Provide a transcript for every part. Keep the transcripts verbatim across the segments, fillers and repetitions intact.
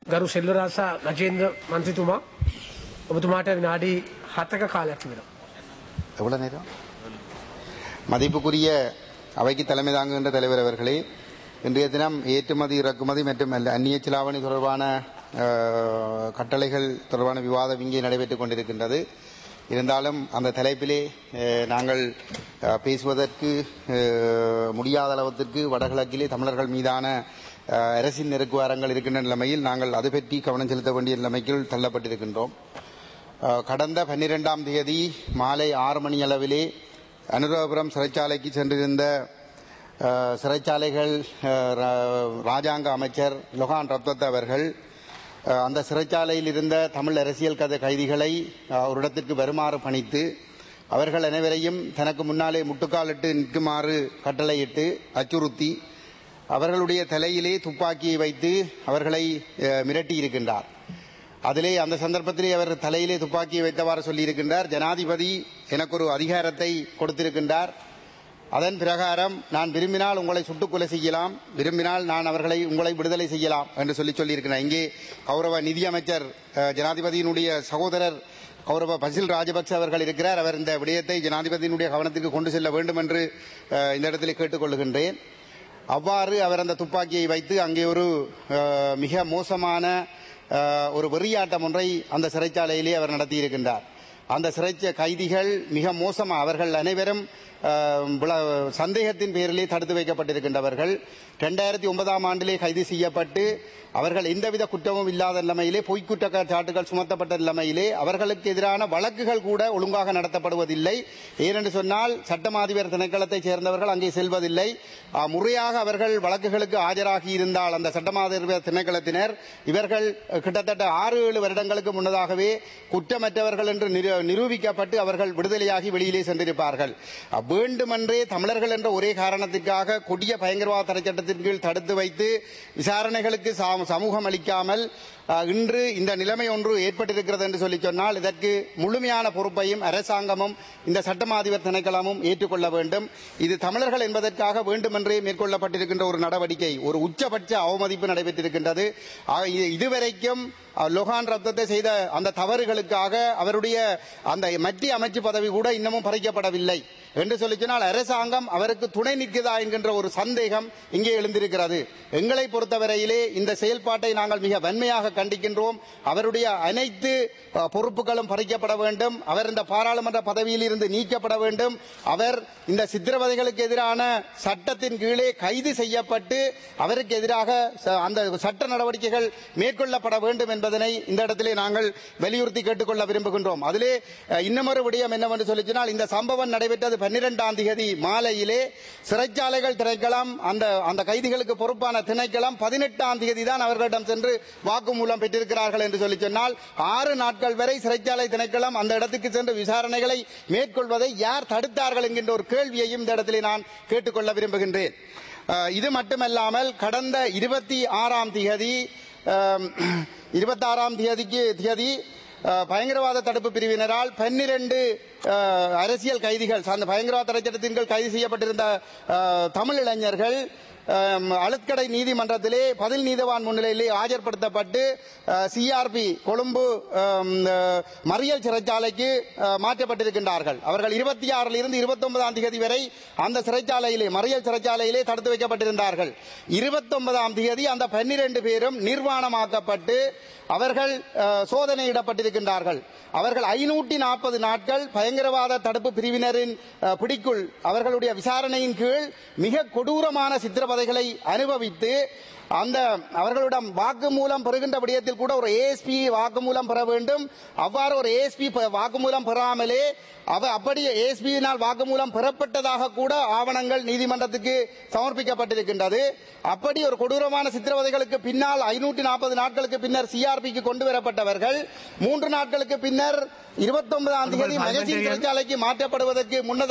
ගරු සෙල්වරාසා ගජේන්ද්‍ර මන්ත්‍රීතුමා ඔබතුමාට විනාඩි හතක කාලයක් තිබෙනවා. எவ்வளவு நேரம்? மதிப்புக்குரிய அவைக்கு தலைமை தாங்குகின்ற தலைவர் அவர்களே, இன்றைய தினம் ஏற்றுமதி இறக்குமதி மற்றும் அந்நிய செலாவணி தொடர்பான கட்டளைகள் தொடர்பான விவாதம் இங்கே நடைபெற்றுக் கொண்டிருக்கின்றது. இருந்தாலும் அந்த தலைப்பிலே நாங்கள் பேசுவதற்கு முடியாத அளவிற்கு வடகிழக்கிலே தமிழர்கள் மீதான அரசின் நெருக்குவாரங்கள் இருக்கின்ற நிலைமையில் நாங்கள் அது பற்றி கவனம் செலுத்த வேண்டிய நிலைமைக்குள் தள்ளப்பட்டிருக்கின்றோம். கடந்த பன்னிரெண்டாம் தேதி மாலை ஆறு மணி அளவிலே அனுராதபுரம் சிறைச்சாலைக்கு சென்றிருந்த சிறைச்சாலைகள் ராஜாங்க அமைச்சர் லொஹான் ரத்வத் அவர்கள் அந்த சிறைச்சாலையில் இருந்த தமிழ் அரசியல் கதை கைதிகளை ஒரு இடத்திற்கு வருமாறு பணித்து அவர்கள் அனைவரையும் தனக்கு முன்னாலே முட்டுக்காலிட்டு நிற்குமாறு கட்டளையிட்டு அச்சுறுத்தி அவர்களுடைய தலையிலே துப்பாக்கியை வைத்து அவர்களை மிரட்டி இருக்கின்றார். அதிலே அந்த சந்தர்ப்பத்திலே அவர் தலையிலே துப்பாக்கியை வைத்தவாறு சொல்லியிருக்கின்றார். ஜனாதிபதி எனக்கு ஒரு அதிகாரத்தை கொடுத்திருக்கின்றார், அதன் பிரகாரம் நான் விரும்பினால் உங்களை சுட்டுக் கொலை செய்யலாம், விரும்பினால் நான் அவர்களை உங்களை விடுதலை செய்யலாம் என்று சொல்லி சொல்லியிருக்கிறார். இங்கே கௌரவ நிதியமைச்சர் ஜனாதிபதியினுடைய சகோதரர் கௌரவ பசில் ராஜபக்ச அவர்கள் இருக்கிறார். அவர் இந்த விடயத்தை ஜனாதிபதியினுடைய கவனத்திற்கு கொண்டு செல்ல வேண்டும் என்று இந்த இடத்திலே கேட்டுக்கொள்கின்றேன். அவ்வாறு அவர் அந்த துப்பாக்கியை வைத்து அங்கே ஒரு மிக மோசமான ஒரு வெறியாட்டம் ஒன்றை அந்த சிறைச்சாலையிலே அவர் நடத்தியிருக்கின்றார். அந்த சிறைச்ச கைதிகள் மிக மோசமாக அவர்கள் அனைவரும் சந்தேகத்தின் பேரிலே தடுத்து வைக்கப்பட்டிருக்கின்றவர்கள். இரண்டாயிரத்தி ஒன்பதாம் ஆண்டிலே கைது செய்யப்பட்டு அவர்கள் எந்தவித குற்றமும் இல்லாத நிலைமையிலே பொய்க்குற்றச்சாட்டுகள் சுமத்தப்பட்ட நிலைமையிலே அவர்களுக்கு எதிரான வழக்குகள் கூட ஒழுங்காக நடத்தப்படுவதில்லை. ஏனென்று சொன்னால் சட்டமாதிபர் திணைக்களத்தைச் சேர்ந்தவர்கள் அங்கே செல்வதில்லை. முறையாக அவர்கள் வழக்குகளுக்கு ஆஜராகி இருந்தால் அந்த சட்டமாதிபர் திணைக்களத்தினர் இவர்கள் கிட்டத்தட்ட ஆறு ஏழு வருடங்களுக்கு முன்னதாகவே குற்றமற்றவர்கள் என்று நிரூபிக்கப்பட்டு அவர்கள் விடுதலையாகி வெளியிலே சென்றிருப்பார்கள். வேண்டுமென்றே தமிழர்கள் என்ற ஒரே காரணத்திற்காக கொடிய பயங்கரவாத தடை சட்டத்தின் கீழ் தடுத்து வைத்து விசாரணைகளுக்கு சமூகம் அளிக்காமல் இன்று இந்த நிலைமை ஒன்று ஏற்பட்டிருக்கிறது என்று சொல்லி சொன்னால் இதற்கு முழுமையான பொறுப்பையும் அரசாங்கமும் இந்த சட்டமாதிபர் திணைக்களமும் ஏற்றுக்கொள்ள வேண்டும். இது தமிழர்கள் என்பதற்காக வேண்டுமென்றே மேற்கொள்ளப்பட்டிருக்கின்ற ஒரு நடவடிக்கை, ஒரு உச்சபட்ச அவமதிப்பு நடைபெற்றிருக்கின்றது. இதுவரைக்கும் லொஹான் ரத்தத்தை செய்த அந்த தவறுகளுக்காக அவருடைய அந்த மத்திய அமைச்சு பதவி கூட இன்னமும் பறிக்கப்படவில்லை என்று சொல்லி சொன்னால் அரசாங்கம் அவருக்கு துணை நிற்கிறதா என்கின்ற ஒரு சந்தேகம் இங்கே எழுந்திருக்கிறது. எங்களை பொறுத்தவரையிலே இந்த செயல்பாட்டை நாங்கள் மிக வன்மையாக கண்டிக்கின்றோம். அவருடைய அனைத்து பொறுப்புகளும் பறிக்கப்பட வேண்டும். அவர் இந்த பாராளுமன்ற பதவியில் இருந்து நீக்கப்பட வேண்டும். அவர் இந்த சித்திரவதைகளுக்கு எதிரான சட்டத்தின் கீழே கைது செய்யப்பட்டு அவருக்கு எதிராக அந்த சட்ட நடவடிக்கைகள் மேற்கொள்ளப்பட வேண்டும் என்பதனை இந்த இடத்திலே நாங்கள் வலியுறுத்தி கேட்டுக்கொள்ள விரும்புகின்றோம். அதிலே இன்னமொரு விடயம் என்னவென்று சொல்லி சொன்னால் இந்த சம்பவம் நடைபெற்றது பன்னிரெண்டாம் தேதி மாலையிலே சிறைச்சாலைகள் திணைக்களம் அந்த அந்த கைதிகளுக்கு பொறுப்பான திணைக்களம் பதினெட்டாம் தேதி தான் அவர்களிடம் சென்று வாக்குமூலம் பெற்றிருக்கிறார்கள் என்று சொல்லி சொன்னால் ஆறு நாட்கள் வரை சிறைச்சாலை திணைக்களம் அந்த இடத்துக்கு சென்று விசாரணைகளை மேற்கொள்வதை யார் தடுத்தார்கள் என்கின்ற ஒரு கேள்வியையும் இந்த இடத்திலே நான் கேட்டுக்கொள்ள விரும்புகின்றேன். இது மட்டுமல்லாமல் கடந்த இருபத்தி ஆறாம் தேதி இருபத்தி ஆறாம் தேதிக்கு தேதி பயங்கரவாத தடுப்பு பிரிவினரால் பன்னிரண்டு அரசியல் கைதிகள் அந்த பயங்கரவாத தடை சட்டத்தின் கீழ் கைது செய்யப்பட்டிருந்த தமிழ் இளைஞர்கள் அழுத்கடை நீதிமன்றத்திலே பதில் நீதவான் முன்னிலையிலே ஆஜர்படுத்தப்பட்டு சிஆர்பி கொழும்பு மறியல் சிறைச்சாலைக்கு மாற்றப்பட்டிருக்கின்றார்கள். அவர்கள் இருபத்தி ஆறில் இருந்து இருபத்தி ஒன்பதாம் தேதி வரை அந்த சிறைச்சாலையிலே மறியல் சிறைச்சாலையிலே தடுத்து வைக்கப்பட்டிருந்தார்கள். இருபத்தி ஒன்பதாம் தேதி அந்த பன்னிரண்டு பேரும் நிர்வாணமாக்கப்பட்டு அவர்கள் சோதனையிடப்பட்டிருக்கின்றார்கள். அவர்கள் ஐநூற்றி நாற்பது நாட்கள் பயங்கரவாத தடுப்பு பிரிவினரின் பிடிக்குள் அவர்களுடைய விசாரணையின் கீழ் மிக கொடூரமான சித்திரவதைகளை அனுபவித்து அந்த அவர்களிடம் வாக்குமூலம் பெறுகின்ற விடயத்தில் கூட ஒரு ஏஎஸ்பி வாக்குமூலம் பெற வேண்டும். அவ்வாறு ஒரு ஏஎஸ்பி வாக்குமூலம் பெறாமலே அவ அப்படியே ஏஎஸ்பியினால் வாக்குமூலம் பெறப்பட்டதாக கூட ஆவணங்கள் நீதிமன்றத்துக்கு சமர்ப்பிக்கப்பட்டிருக்கின்றது. அப்படி ஒரு கொடூரமான சித்திரவதைகளுக்கு பின்னால் ஐநூற்றி நாற்பது நாட்களுக்கு பின்னர் சிஆர்பிக்கு கொண்டு வரப்பட்டவர்கள் மூன்று நாட்களுக்கு பின்னர் இருபத்தி ஒன்பதாம் தேதி மகேஷ் சிறைச்சாலைக்கு மாற்றப்படுவதற்கு முன்னதாக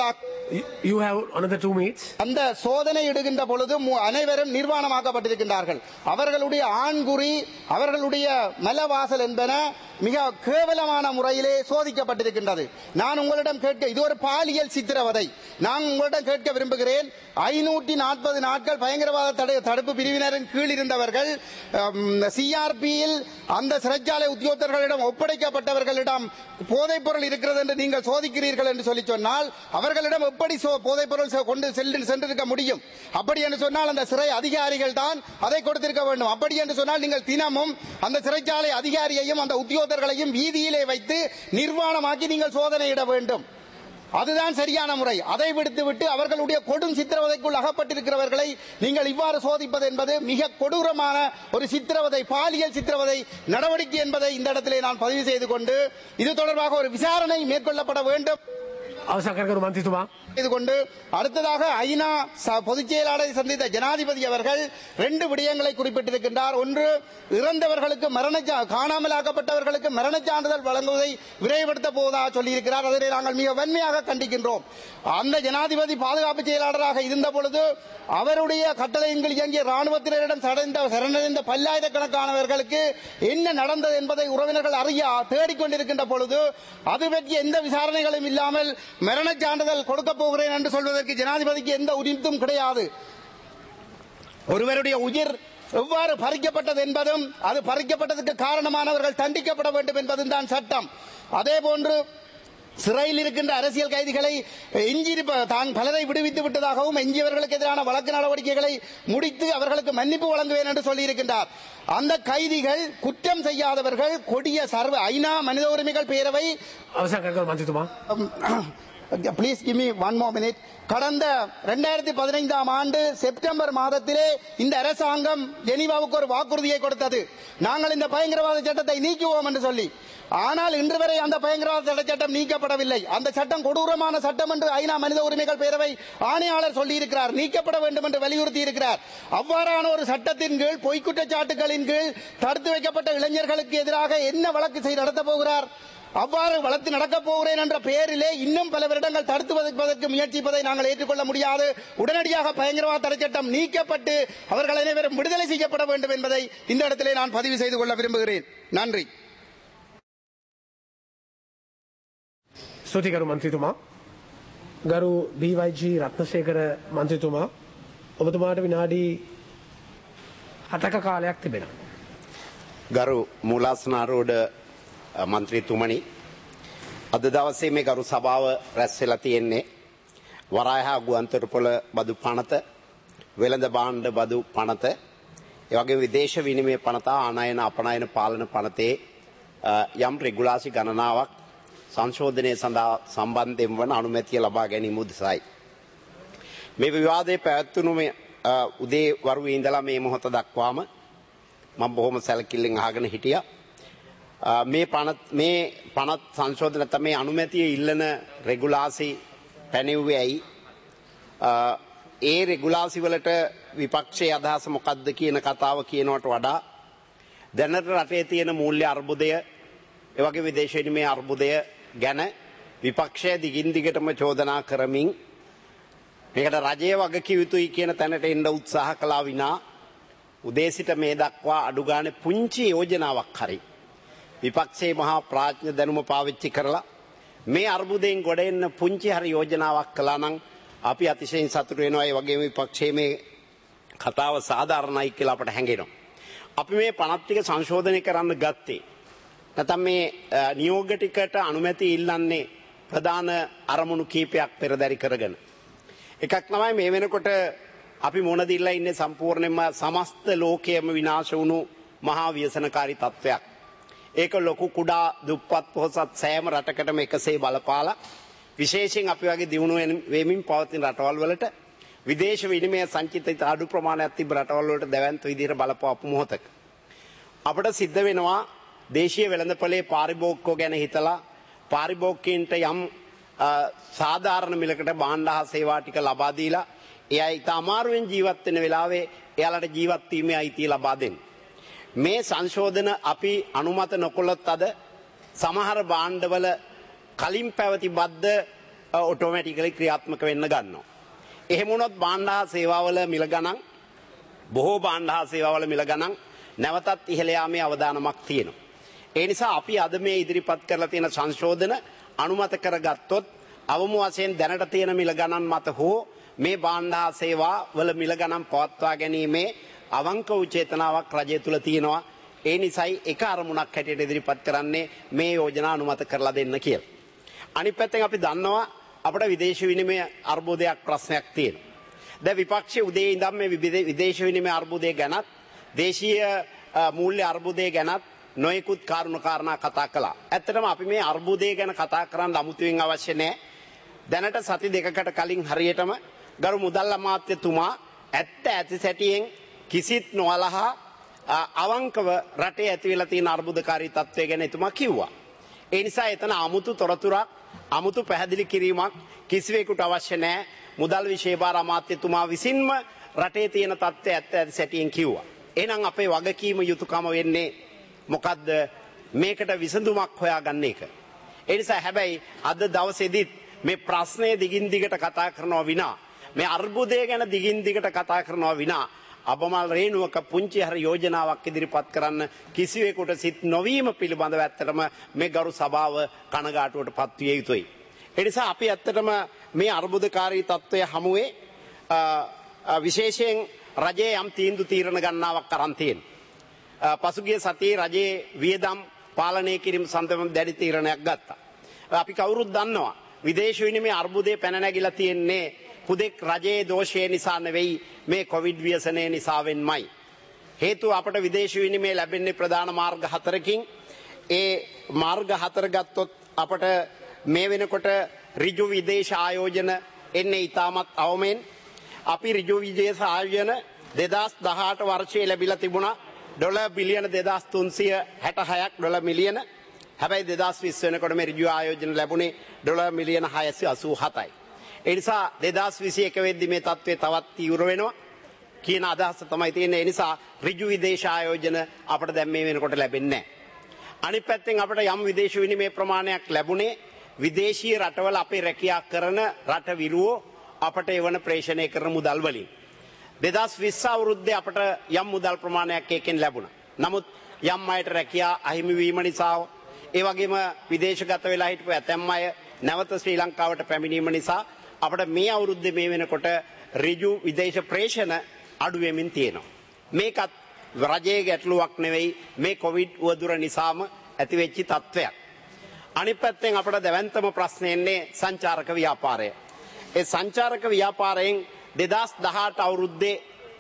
you, you have another two minutes. அந்த சோதனை இடுகின்ற பொழுது மு- அனைவரும் நிர்வாணமாக்கப்பட்டிருக்கின்றார்கள். அவர்களுடைய ஆண்குறி, அவர்களுடைய மலவாசல் என்பன மிக கேவலமான முறையிலே சோதிக்கப்பட்டிருக்கின்றது. நான் உங்களிடம் கேட்க, இது ஒரு பாலியல் சித்திரவதை. நான் உங்களிடம் கேட்க விரும்புகிறேன், ஐநூற்றி நாற்பது நாட்கள் பயங்கரவாத தடு- தடுப்பு பிரிவினரின் கீழ் இருந்தவர்கள் சிஆர்பியில் அந்த சிறைச்சாலை உத்தியோகத்தர்களிடம் ஒப்படைக்கப்பட்டவர்களிடம் போதைப் பொருள் இருக்கிறது என்று நீங்கள் சோதிக்கிறீர்கள் என்று சொல்லி சொன்னால் அவர்களிடம் எப்படி சோ- போதைப் பொருள் செ- கொண்டு சென்று சென்றிருக்க முடியும்? அப்படி என்று சொன்னால் அந்த சிறை அதிகாரிகள் தான் அதை கொடுத்திருக்க வேண்டும். அப்படி என்று சொன்னால் நீங்கள் தினமும் அந்த சிறைச்சாலை அதிகாரியையும் அந்த உத்தியோகத்தர்களையும் வீதியிலே வைத்து நிர்வாணமாக்கி நீங்கள் சோதனையிட வேண்டும். அதுதான் சரியான முறை. அதை விடுத்துவிட்டு அவர்களுடைய கொடும் சித்திரவதைக்குள் அகப்பட்டிருக்கிறவர்களை நீங்கள் இவ்வாறு சோதிப்பது என்பது மிக கொடூரமான ஒரு சித்திரவதை, பாலியல் சித்திரவதை நடவடிக்கை என்பதை இந்த இடத்திலே நான் பதிவு செய்து கொண்டு இது தொடர்பாக ஒரு விசாரணை மேற்கொள்ளப்பட வேண்டும் අවසන් කරගනු මන්ත්‍රීතුමා. இது கொண்டு அடுத்ததாக ஐநா ச- பொதுச் செயலாளரை சந்தித்த ஜனாதிபதி அவர்கள் ரெண்டு விடயங்களை குறிப்பிட்டிருக்கின்றார். ஒன்று, இறந்தவர்களுக்கு மரண சா- காணாமலாக்கப்பட்டவர்களுக்கு மரண சான்றிதழ் வழங்குவதை விரைவுபடுத்த போவதாக சொல்லியிருக்கிறார். அதனை நாங்கள் மிக வன்மையாக கண்டிக்கின்றோம். அந்த ஜனாதிபதி பாதுகாப்பு செயலாளராக இருந்த பொழுது அவருடைய கட்டளையின் கீழ் இயங்கிய ராணுவத்தினரிடம் சடைந்த சரணடைந்த பல்லாயிரக்கணக்கானவர்களுக்கு என்ன நடந்தது என்பதை உறவினர்கள் அறிய தேடிக்கொண்டிருக்கின்ற பொழுது அது பற்றிய எந்த விசாரணைகளும் இல்லாமல் மரண சான்றிதழ் கொடுக்க போகிறேன் என்று சொல்வதற்கு ஜனாதிபதிக்கு எந்த உரிமையும் கிடையாது. ஒருவருடைய உயிர் எவ்வாறு பறிக்கப்பட்டது என்பதும் அது பறிக்கப்பட்டதற்கு காரணமானவர்கள் தண்டிக்கப்பட வேண்டும் என்பதும் தான் சட்டம். அதே போன்று சிறையில் இருக்கின்ற அரசியல் கைதிகளை எஞ்சியிருப்ப தான் பலரை விடுவித்து விட்டதாகவும் எஞ்சியவர்களுக்கு எதிரான வழக்கு நடவடிக்கைகளை முடித்து அவர்களுக்கு மன்னிப்பு வழங்குவேன் என்று சொல்லியிருக்கின்றார். அந்த கைதிகள் குற்றம் செய்யாதவர்கள். கொடிய சர்வ ஐநா மனித உரிமைகள் பேரவை අවසන් කරගනු මන්ත්‍රීතුමා. Please give me one more minute. கடந்த இரண்டாயிரத்தி பதினைந்தாம் ஆண்டு செப்டம்பர் மாதத்திலே இந்த அரசாங்கம் ஜெனீவாவுக்கு ஒரு வாக்குறுதியை கொடுத்தது, நாங்கள் இந்த பயங்கரவாத சட்டத்தை நீக்குவோம் என்று சொல்லி. ஆனால் இன்று வரை அந்த பயங்கரவாத தடை சட்டம் நீக்கப்படவில்லை. அந்த சட்டம் கொடூரமான சட்டம் என்று ஐநா மனித உரிமைகள் பேரவை ஆணையாளர் சொல்லியிருக்கிறார், நீக்கப்பட வேண்டும் என்று வலியுறுத்தி இருக்கிறார். அவ்வாறான ஒரு சட்டத்தின் கீழ் பொய்க்குற்றச்சாட்டுகளின் கீழ் தடுத்து வைக்கப்பட்ட இளைஞர்களுக்கு எதிராக என்ன வழக்கு செய்து நடத்தப் போகிறார்? அவ்வாறு வளர்த்து நடக்கப் போகிறேன் என்ற பெயரிலே இன்னும் பல வருடங்கள் தடுத்து வைப்பதற்கு முயற்சிப்பதை நாங்கள் ஏற்றுக்கொள்ள முடியாது. உடனடியாக பயங்கரவாத தடை சட்டம் நீக்கப்பட்டு அவர்கள் அனைவரும் விடுதலை செய்யப்பட வேண்டும் என்பதை இந்த இடத்திலே நான் பதிவு செய்து கொள்ள விரும்புகிறேன். நன்றி. ස්තුතියි ගරු මන්ත්‍රීතුමා. ගරු බී.වයි.ජී. රත්නසේකර මන්ත්‍රීතුමා, ඔබතුමාට විනාඩි හතක කාලයක් තිබෙනවා. ගරු මූලාසනාරෝඩ මන්ත්‍රීතුමනි, අද දවසේ මේ ගරු සභාව රැස් වෙලා තියෙන්නේ වරායහ ගුවන්තොටුපොළ බදු පනත, වෙළඳ භාණ්ඩ බදු පනත, ඒ වගේම විදේශ විනිමය පනත, ආනයන අපනයන පාලන පනතේ යම් රෙගුලාසි ගණනාවක් සංශෝධනය සඳහා සම්බන්ධයෙන් වන අනුමැතිය ලබා ගැනීම උදෙසායි. මේ විවාදයේ පැවැත්වුණු මේ උදේ වරුවේ ඉඳලා මේ මොහොත දක්වාම මම බොහොම සැලකිල්ලෙන් අහගෙන හිටියා. මේ පනත් මේ පනත් සංශෝධන තමයි අනුමැතිය ඉල්ලන රෙගුලාසි පැනෙව්වේ ඇයි? ඒ රෙගුලාසි වලට විපක්ෂයේ අදහස මොකක්ද කියන කතාව කියනවට වඩා දැනට රටේ තියෙන මූල්‍ය අර්බුදය, ඒ වගේ විදේශ විනිමය අර්බුදය ගැන විපක්ෂය දිගින් දිගටම චෝදනා කරමින් මේකට රජය වගකිව යුතුයි කියන තැනට එන්න උත්සාහ කළා විනා උදේ සිට මේ දක්වා අඩු ගානේ පුංචි යෝජනාවක් හරි විපක්ෂයේ මහා ප්‍රඥ දැනුම පාවිච්චි කරලා මේ අර්බුදයෙන් ගොඩ එන්න පුංචි හරි යෝජනාවක් කළා නම් අපි අතිශයින් සතුටු වෙනවා. ඒ වගේම විපක්ෂයේ මේ කතාව සාධාරණයි කියලා අපට හැඟෙනවා. අපි මේ පනත් ටික සංශෝධනය කරන්න ගත්තේ නැත්නම් මේ නියෝග ටිකට අනුමැති ඉල්ලන්නේ ප්‍රධාන අරමුණු කීපයක් පෙරදරි කරගෙන. එකක් තමයි මේ වෙනකොට අපි මොන දිල්ලා ඉන්නේ සම්පූර්ණයෙන්ම සමස්ත ලෝකයේම විනාශ වුණු මහා ව්‍යසනකාරී තත්වයක්. ඒක ලොකු කුඩා දුප්පත් පොහොසත් සෑම රටකටම එකසේ බලපාලා විශේෂයෙන් අපි වගේ දියුණු වෙමින් පවතින රටවල් වලට විදේශ විනිමය සංචිතිත අඩු ප්‍රමාණයක් තිබ්බ රටවල් වලට දැවැන්ත විදිහට බලපාපු මොහොතක අපිට සිද්ධ වෙනවා දේශීය වෙළඳපොලේ පාරිභෝගිකෝ ගැන හිතලා පාරිභෝගිකයන්ට යම් සාධාරණ මිලකට භාණ්ඩ හා සේවා ටික ලබා දීලා එයා ඊට අමාරුවෙන් ජීවත් වෙන වෙලාවේ එයාලට ජීවත් වීමේ අයිතිය ලබා දෙන්න. මේ සංශෝධන අපි අනුමත නොකළොත් අද සමහර භාණ්ඩවල කලින් පැවති බද්ද ඔටෝමැටිකලි ක්‍රියාත්මක වෙන්න ගන්නවා. එහෙම වුණොත් භාණ්ඩ හා සේවාවල මිල ගණන් බොහෝ භාණ්ඩ හා සේවාවල මිල ගණන් නැවතත් ඉහළ යාමේ අවදානමක් තියෙනවා. ඒ නිසා අපි අද මේ ඉදිරිපත් කරලා තියෙන සංශෝධන අනුමත කරගත්තොත් අවම වශයෙන් දැනට තියෙන මිල ගණන් මත හෝ මේ භාණ්ඩ හා සේවා වල මිල ගණන් පවත්වා ගැනීමේ අවංක වූ චේතනාවක් රජය තුල තියෙනවා. ඒ නිසායි එක අරමුණක් හැටියට ඉදිරිපත් කරන්නේ මේ යෝජනා අනුමත කරලා දෙන්න කියලා. අනිත් පැත්තෙන් අපි දන්නවා අපිට විදේශ විනිමය අර්බුදයක් ප්‍රශ්නයක් තියෙනවා. දැන් විපක්ෂයේ උදේ ඉඳන් මේ විදේශ විනිමය අර්බුදය ගැනත් දේශීය මූල්‍ය අර්බුදය ගැනත් නොයෙකුත් කාරණා කාරණා කතා කළා. ඇත්තටම අපි මේ අර්බුදය ගැන කතා කරන්න අමුතුවෙන් අවශ්‍ය නැහැ. දැනට සති දෙකකට කලින් හරියටම ගරු මුදල් අමාත්‍යතුමා ඇත්ත ඇති සැටියෙන් කිසිත් නොවලහා අවංකව රටේ ඇති වෙලා තියෙන අර්බුදකාරී තත්ත්වය ගැන එතුමා කිව්වා. ඒ නිසා එතන 아무තු තොරතුරක් 아무තු පැහැදිලි කිරීමක් කිසිවෙකුට අවශ්‍ය නැහැ. මුදල් විශේෂ අමාත්‍යතුමා විසින්ම රටේ තියෙන තත්ත්වය ඇත්ත ඇති සැටියෙන් කිව්වා. එහෙනම් අපේ වගකීම යුතුයකම වෙන්නේ මොකද්ද? මේකට විසඳුමක් හොයාගන්න එක. ඒ නිසා හැබැයි අද දවසේදීත් මේ ප්‍රශ්නය දිගින් දිගට කතා කරනවා විනා මේ අර්බුදය ගැන දිගින් දිගට කතා කරනවා විනා අබමල් රේණුවක පුංචි හරි යෝජනාවක් ඉදිරිපත් කරන්න කිසිවෙකුට සිත් නොවීම පිළිබඳව ඇත්තටම මේ ගරු සභාව කනගාටුවට පත්විය යුතුයි. ඒ නිසා අපි ඇත්තටම මේ අර්බුදකාරී තත්ත්වය හමුවේ විශේෂයෙන් රජයේ යම් තීන්දුව තීරණ ගන්නාවක් අරන් තියෙනවා. පසුගිය සතියේ රජයේ වියදම් පාලනය කිරීම සම්බන්ධව දැඩි තීරණයක් ගත්තා. අපි කවුරුත් දන්නවා විදේශ විනිමය අර්බුදේ පැන නැගිලා තියෙන්නේ හුදෙක් රජයේ දෝෂය නිසා නෙවෙයි මේ කොවිඩ් ව්‍යසනය නිසාවෙන්මයි. හේතුව අපට විදේශ විනිමය ලැබෙන්නේ ප්‍රධාන මාර්ග හතරකින්. ඒ මාර්ග හතර ගත්තොත් අපට මේ වෙනකොට ඍජු විදේශ ආයෝජන එන්නේ ඊටමත් අවමෙන්. අපි ඍජු විදේශ ආයෝජන දෙදාස් දහඅට වර්ෂයේ ලැබිලා තිබුණා ඩොලර් බිලියන දෙදාස් තුන්සිය හැටහයක් ඩොලර් මිලියන. හැබැයි දෙදාස් විස්ස වෙනකොට මේ ඍජු ආයෝජන ලැබුණේ ඩොලර් මිලියන හයසිය අසූ හතයි. ඒ නිසා දෙදාස් විසි එක වෙද්දි මේ තත්ත්වය තවත් තීව්‍ර වෙනවා කියන අදහස තමයි තියෙන්නේ. ඒ නිසා ඍජු විදේශ ආයෝජන අපිට දැන් මේ වෙනකොට ලැබෙන්නේ නැහැ. අනිත් පැත්තෙන් අපිට යම් විදේශ විනිමය ප්‍රමාණයක් ලැබුණේ විදේශීය රටවල අපේ රැකියාව කරන රට විරුවෝ අපට එවන ප්‍රේෂණය කරන මුදල් වලින්. දෙදාස් විස්ස අවුරුද්දේ අපට යම් මුදල් ප්‍රමාණයක් එකෙන් ලැබුණා. නමුත් යම් අයට රැකියාව අහිමි වීම නිසා ඒ වගේම විදේශගත වෙලා හිටපු ඇතැම් අය නැවත ශ්‍රී ලංකාවට පැමිණීම නිසා අපට මේ අවුරුද්දේ මේ වෙනකොට ඍජු විදේශ ප්‍රේෂණ අඩු වෙමින් තියෙනවා. මේකත් රජයේ ගැටලුවක් නෙවෙයි මේ කොවිඩ් උවදුර නිසාම ඇතිවෙච්ච තත්ත්වයක්. අනිත් පැත්තෙන් අපට දැවැන්තම ප්‍රශ්නේ එන්නේ සංචාරක ව්‍යාපාරය. ඒ සංචාරක ව්‍යාපාරයෙන් දෙදාස් දහඅට අවුරුද්දේ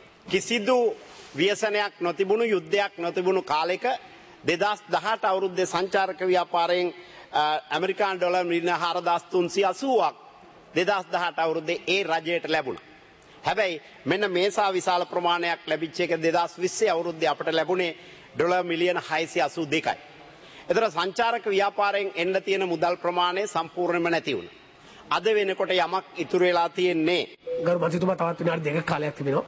කිසිදු ව්‍යසනයක් නොතිබුණු යුද්ධයක් නොතිබුණු කාලෙක දෙදාස් දහඅට අවුරුද්දේ සංචාරක ව්‍යාපාරයෙන් ඇමරිකානු ඩොලර් මිලියන හාරදාස් තුන්සිය අසූවක් දෙදාස් දහඅට අවුරුද්දේ ඒ රජයට ලැබුණා. හැබැයි මෙන්න මේසා විශාල ප්‍රමාණයක් ලැබිච්ච එක දෙදාස් විස්සේ අවුරුද්දේ අපට ලැබුණේ ඩොලර් මිලියන හයසිය අසූ දෙකයි. ඒතර සංචාරක ව්‍යාපාරයෙන් එන්න තියෙන මුදල් ප්‍රමාණය සම්පූර්ණයෙන්ම නැති වුණා. අද වෙනකොට යමක් ඉතුරු වෙලා තියෙන්නේ ගරු මන්ත්‍රීතුමා තවත් විනාඩි දෙකක් කාලයක් තිබෙනවා.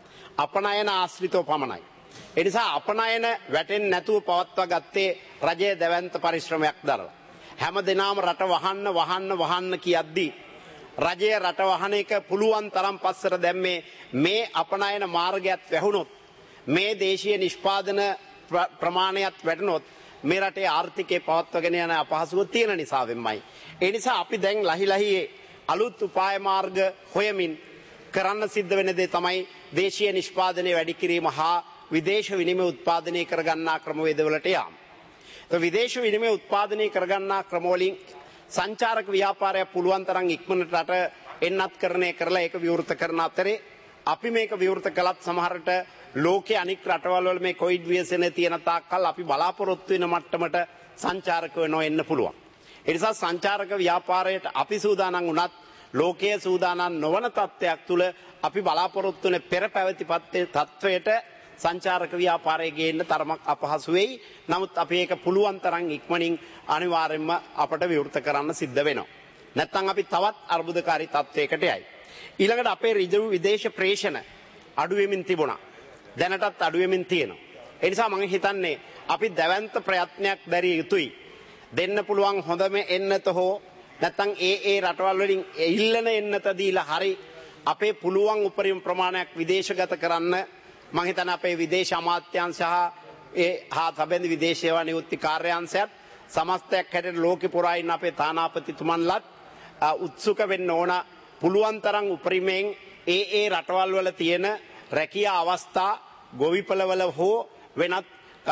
අපනයන ආශ්‍රිතව පමණයි. ඒ නිසා අපනයන වැටෙන්නේ නැතුව පවත්වා ගත්තේ රජයේ දැවැන්ත පරිශ්‍රමයක් දරලා. හැම දිනම රට වහන්න වහන්න වහන්න කියද්දී රජයේ රට වහන එක පුළුවන් තරම් පස්සට දැම්මේ මේ අපනයන මාර්ගයත් වැහුණොත් මේ දේශීය නිෂ්පාදන ප්‍රමාණයත් වැඩුණොත් මේ රටේ ආර්ථිකය පවත්වාගෙන යන අපහසුව තියෙන නිසා වෙන්නයි. ඒ නිසා අපි දැන් ලහි ලහියේ අලුත් උපාය මාර්ග හොයමින් කරන්න සිද්ධ වෙන දේ තමයි දේශීය නිෂ්පාදනය වැඩි කිරීම හා විදේශ විනිමය උත්පාදනය කරගන්නා ක්‍රමවේදවලට යාම. ඒ විදේශ විනිමය උත්පාදනය කරගන්නා ක්‍රමවලින් සංචාරක ව්‍යාපාරය පුළුවන් තරම් ඉක්මනට රට එන්නත් කරණය කරලා ඒක විවෘත කරන අතරේ අපි මේක විවෘත කළත් සමහරට ලෝකයේ අනික් රටවල් වල මේ කොවිඩ් ව්‍යසනය තියෙන තාක්කල් අපි බලාපොරොත්තු වෙන මට්ටමට සංචාරකව නොඑන්න පුළුවන්. ඒ නිසා සංචාරක ව්‍යාපාරයට අපි සූදානම් වුණත් ලෝකයේ සූදානම් නොවන තත්ත්වයක් තුල අපි බලාපොරොත්තු වෙන පෙර පැවති තත්ත්වයට සංචාරක ව්‍යාපාරය ගේන්න තරමක් අපහසු වෙයි. නමුත් අපි ඒක පුළුවන් තරම් ඉක්මනින් අනිවාර්යයෙන්ම අපට විවෘත කරන්න සිද්ධ වෙනවා. නැත්නම් අපි තවත් අර්බුදකාරී තත්ත්වයකට යයි. ඊළඟට අපේ ඍජු විදේශ ප්‍රේෂණ අඩු වෙමින් තිබුණා. දැනටත් අඩු වෙමින් තියෙනවා. ඒ නිසා මම හිතන්නේ අපි දැවැන්ත ප්‍රයත්නයක් දැරිය යුතුයි. දෙන්න පුළුවන් හොඳම එන්නත හෝ නැත්නම් ඒ ඒ රටවල් වලින් ඉල්ලන එන්නත දීලා හරි අපේ පුළුවන් උපරිම ප්‍රමාණයක් විදේශගත කරන්න මම හිතන්නේ අපේ විදේශ අමාත්‍යාංශ සහ ඒ හා සැබඳ විදේශ සේවා නියුක්ති කාර්යාංශයත් සමස්තයක් හැටියට ලෝකෙ පුරා ඉන්න අපේ තානාපතිතුමන්ලත් උත්සුක වෙන්න ඕන පුළුවන් තරම් උපරිමයෙන් ඒ ඒ රටවල් වල තියෙන රැකියා අවස්ථා ගොවිපළවල හෝ වෙනත්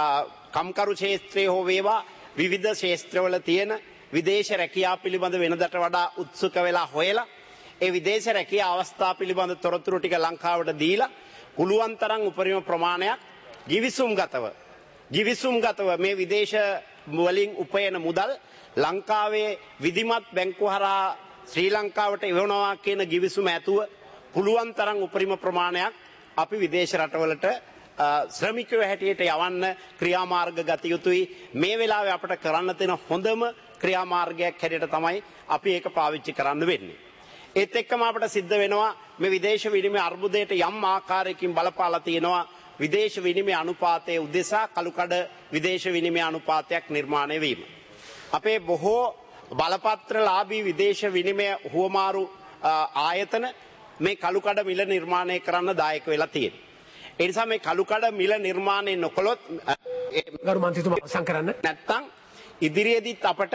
කම්කරු ක්ෂේත්‍රයේ හෝ වේවා විවිධ ක්ෂේත්‍රවල තියෙන විදේශ රැකියා පිළිබඳ වෙනදට වඩා උත්සුක වෙලා හොයලා ඒ විදේශ රැකියා අවස්ථා පිළිබඳ තොරතුරු ටික ලංකාවට දීලා පුළුවන් තරම් උපරිම ප්‍රමාණයක් givisumගතව givisumගතව මේ විදේශ වලින් උපයන මුදල් ලංකාවේ විධිමත් බැංකු හරහා ශ්‍රී ලංකාවට එවනවා කියන givisum ඇතුව පුළුවන් තරම් උපරිම ප්‍රමාණයක් අපි විදේශ රටවලට ශ්‍රමිකයෝ හැටියට යවන්න ක්‍රියාමාර්ග ගත යුතුයි මේ වෙලාවේ අපිට කරන්න තියෙන හොඳම ක්‍රියාමාර්ගයක් හැටියට තමයි අපි ඒක පාවිච්චි කරන්න වෙන්නේ ඒත් එක්කම අපිට සිද්ධ වෙනවා මේ විදේශ විනිමය අර්බුදයට යම් ආකාරයකින් බලපාලා තියෙනවා විදේශ විනිමය අනුපාතයේ උදෙසා කළුකඩ විදේශ විනිමය අනුපාතයක් නිර්මාණය වීම අපේ බොහෝ බලපත්‍රලාභී විදේශ විනිමය හුවමාරු ආයතන මේ කළුකඩ මිල නිර්මාණය කරන්න දායක වෙලා තියෙනවා ඒ නිසා මේ කළුකඩ මිල නිර්මාණය නොකළොත් ගරු මන්ත්‍රීතුමා අවසන් කරන්න නැත්නම් ඉදිරියේදීත් අපට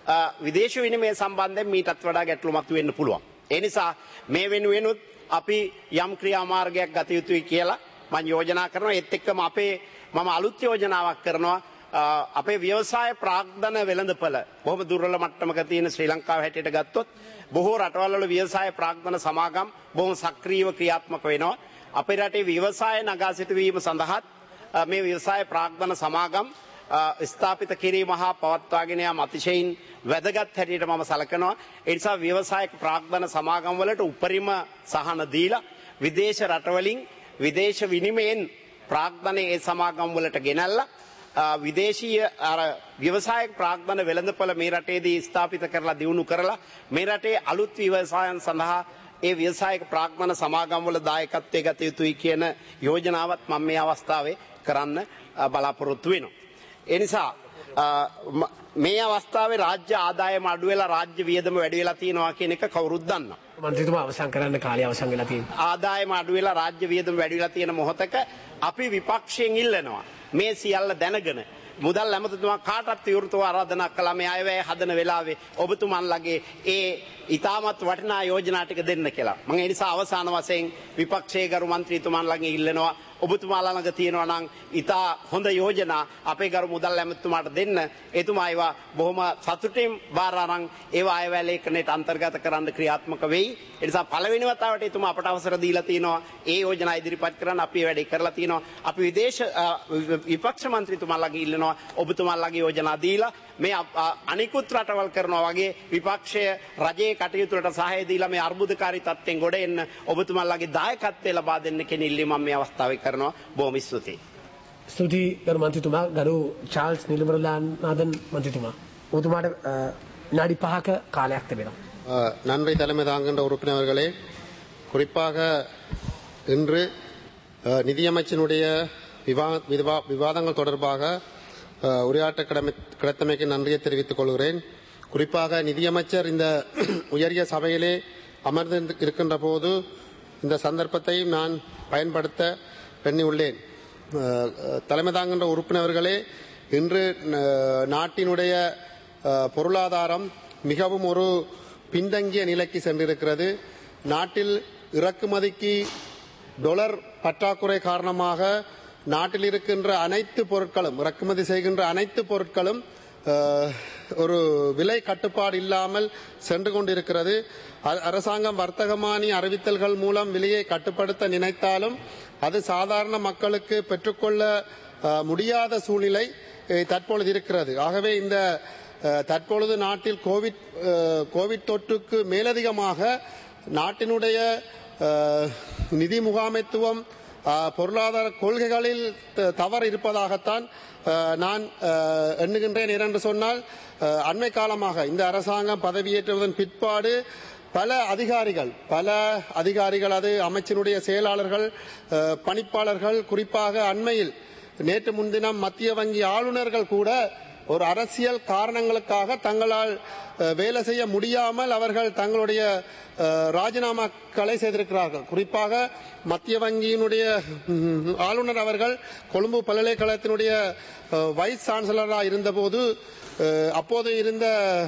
විදේශ විනිමය සම්බන්ධයෙන් මීටත් වඩා ගැටලු මතුවෙන්න පුළුවන් ඒ නිසා මේ වෙනුවෙනුත් අපි යම් ක්‍රියාමාර්ගයක් ගත යුතුයි කියලා මම යෝජනා කරනවා ඒත් එක්කම අපේ මම අලුත් යෝජනාවක් කරනවා අපේ ව්‍යවසාය ප්‍රාග්ධන වෙළඳපළ බොහොම දුර්වල මට්ටමක තියෙන ශ්‍රී ලංකාව හැටියට ගත්තොත් බොහෝ රටවල් වල ව්‍යවසාය ප්‍රාග්ධන සමාගම් බොහොම සක්‍රීයව ක්‍රියාත්මක වෙනවා අපේ රටේ ව්‍යවසාය නගා සිටුවීම සඳහා මේ ව්‍යවසාය ප්‍රාග්ධන සමාගම් ස්ථාපිත කිරීම හා පවත්වාගෙන යාම අතිශයින් වැදගත් හැටියට මම සලකනවා ඒ නිසා ව්‍යවසායක ප්‍රාග්ධන සමාගම් වලට උපරිම සහන දීලා විදේශ රටවලින් විදේශ විනිමයෙන් ප්‍රාග්ධනයේ ඒ සමාගම් වලට ගෙනල්ලා විදේශීය අර ව්‍යවසායක ප්‍රාග්ධන වෙළඳපොළ මේ රටේදී ස්ථාපිත කරලා දියුණු කරලා මේ රටේ අලුත් ව්‍යවසායන් සඳහා ඒ ව්‍යවසායක ප්‍රාග්ධන සමාගම් වල දායකත්වයේ ගත යුතුයි කියන යෝජනාවත් මම මේ අවස්ථාවේ කරන්න බලාපොරොත්තු වෙනවා ඒ නිසා මේ අවස්ථාවේ රාජ්‍ය ආදායම අඩු වෙලා රාජ්‍ය වියදම වැඩි වෙලා තියෙනවා කියන එක කවුරුත් දන්නවා. මන්ත්‍රීතුමා අවසන් කරන්න කාලය අවසන් වෙලා තියෙනවා. ආදායම අඩු වෙලා රාජ්‍ය වියදම වැඩි වෙලා තියෙන මොහොතක අපි විපක්ෂයෙන් ඉල්ලනවා. මේ සියල්ල දැනගෙන මුදල් ඇමතිතුමා කාටත් විවෘතව ආරාධනා කළා මේ අයවැය හදන වෙලාවේ ඔබතුමන්ලගේ ඒ ඉතාමත් වටිනා යෝජනා ටික දෙන්න කියලා. මම ඒ නිසා අවසාන වශයෙන් විපක්ෂයේ ගරු මන්ත්‍රීතුමන්ලගෙන් ඉල්ලනවා ඔබතුමාලා ළඟ තියෙනවා නම් ඉතා හොඳ යෝජනා අපේ ගරු මුදල් ඇමතිතුමාට දෙන්න. එතුමා ඒවා බොහොම සතුටින් බාර අරන් ඒවා අයවැය ලේඛනයට අන්තර්ගත කරන්න ක්‍රියාත්මක වෙයි. ඒ නිසා පළවෙනි වතාවට එතුමා අපට අවසර දීලා තිනවා ඒ යෝජනා ඉදිරිපත් කරන්න අපි වැඩේ කරලා තිනවා. අපි විදේශ විපක්ෂ මන්ත්‍රීතුමාලාගේ ඉල්ලනවා ඔබතුමාලාගේ යෝජනා දීලා මේ අනිකුත් රටවල් කරනවා වගේ විපක්ෂය රජයේ කටයුතු වලට සහාය දීලා මේ අර්බුදකාරී තත්ත්වෙන් ගොඩ එන්න ඔබතුමාලාගේ දායකත්වය ලබා දෙන්න කියන ඉල්ලීම මම මේ අවස්ථාවේ කරනවා. බොහොම ස්තුතියි. ස්තුතියි ගරු මන්ත්‍රීතුමා. ගරු චාල්ස් නිලමරලානාදන් මන්ත්‍රීතුමා. ඔබතුමාට வினாடி පහක කාලයක් තිබෙනවා. நன்றி தலைமை தாங்கின்ற உறுப்பினர்களே, குறிப்பாக இன்று நிதியமைச்சினுடைய விவாதங்கள் தொடர்பாக உரையாற்ற கிடைத்தமைக்கு நன்றியை தெரிவித்துக் கொள்கிறேன். குறிப்பாக நிதியமைச்சர் இந்த உயரிய சபையிலே அமர்ந்து இருக்கின்ற போது இந்த சந்தர்ப்பத்தையும் நான் பயன்படுத்த எண்ணியுள்ளேன். தலைமை தாங்கின்ற உறுப்பினர்களே, இன்று நாட்டினுடைய பொருளாதாரம் மிகவும் ஒரு பின்தங்கிய நிலைக்கு சென்றிருக்கிறது. நாட்டில் இறக்குமதிக்கு டொலர் பற்றாக்குறை காரணமாக நாட்டில் இருக்கின்ற அனைத்து பொருட்களும் இறக்குமதி செய்கின்ற அனைத்து பொருட்களும் ஒரு விலை கட்டுப்பாடு இல்லாமல் சென்று கொண்டிருக்கிறது. அரசாங்கம் வர்த்தகமானி அறிவித்தல்கள் மூலம் விலையை கட்டுப்படுத்த நினைத்தாலும் அது சாதாரண மக்களுக்கு பெற்றுக்கொள்ள முடியாத சூழ்நிலை தற்பொழுது இருக்கிறது. ஆகவே இந்த தற்பொழுது நாட்டில் கோவிட் கோவிட் தொற்றுக்கு மேலதிகமாக நாட்டினுடைய நிதி முகாமைத்துவம் பொருளாதார கொள்கைகளில் தவறு இருப்பதாகத்தான் நான் எண்ணுகின்றேன். ஏனென்று சொன்னால், அண்மை காலமாக இந்த அரசாங்கம் பதவியேற்றுவதன் பிற்பாடு பல அதிகாரிகள் பல அதிகாரிகள் அது அமைச்சினுடைய செயலாளர்கள், பணிப்பாளர்கள், குறிப்பாக அண்மையில் நேற்று முன்தினம் மத்திய வங்கி ஆளுநர்கள் கூட ஒரு அரசியல் காரணங்களுக்காக தங்களால் வேலை செய்ய முடியாமல் அவர்கள் தங்களுடைய ராஜினாமாக்களை செய்திருக்கிறார்கள். குறிப்பாக மத்திய வங்கியினுடைய ஆளுநர் அவர்கள் கொழும்பு பல்கலைக்கழகத்தினுடைய வைஸ் சான்சலராக இருந்தபோது அப்போது இருந்த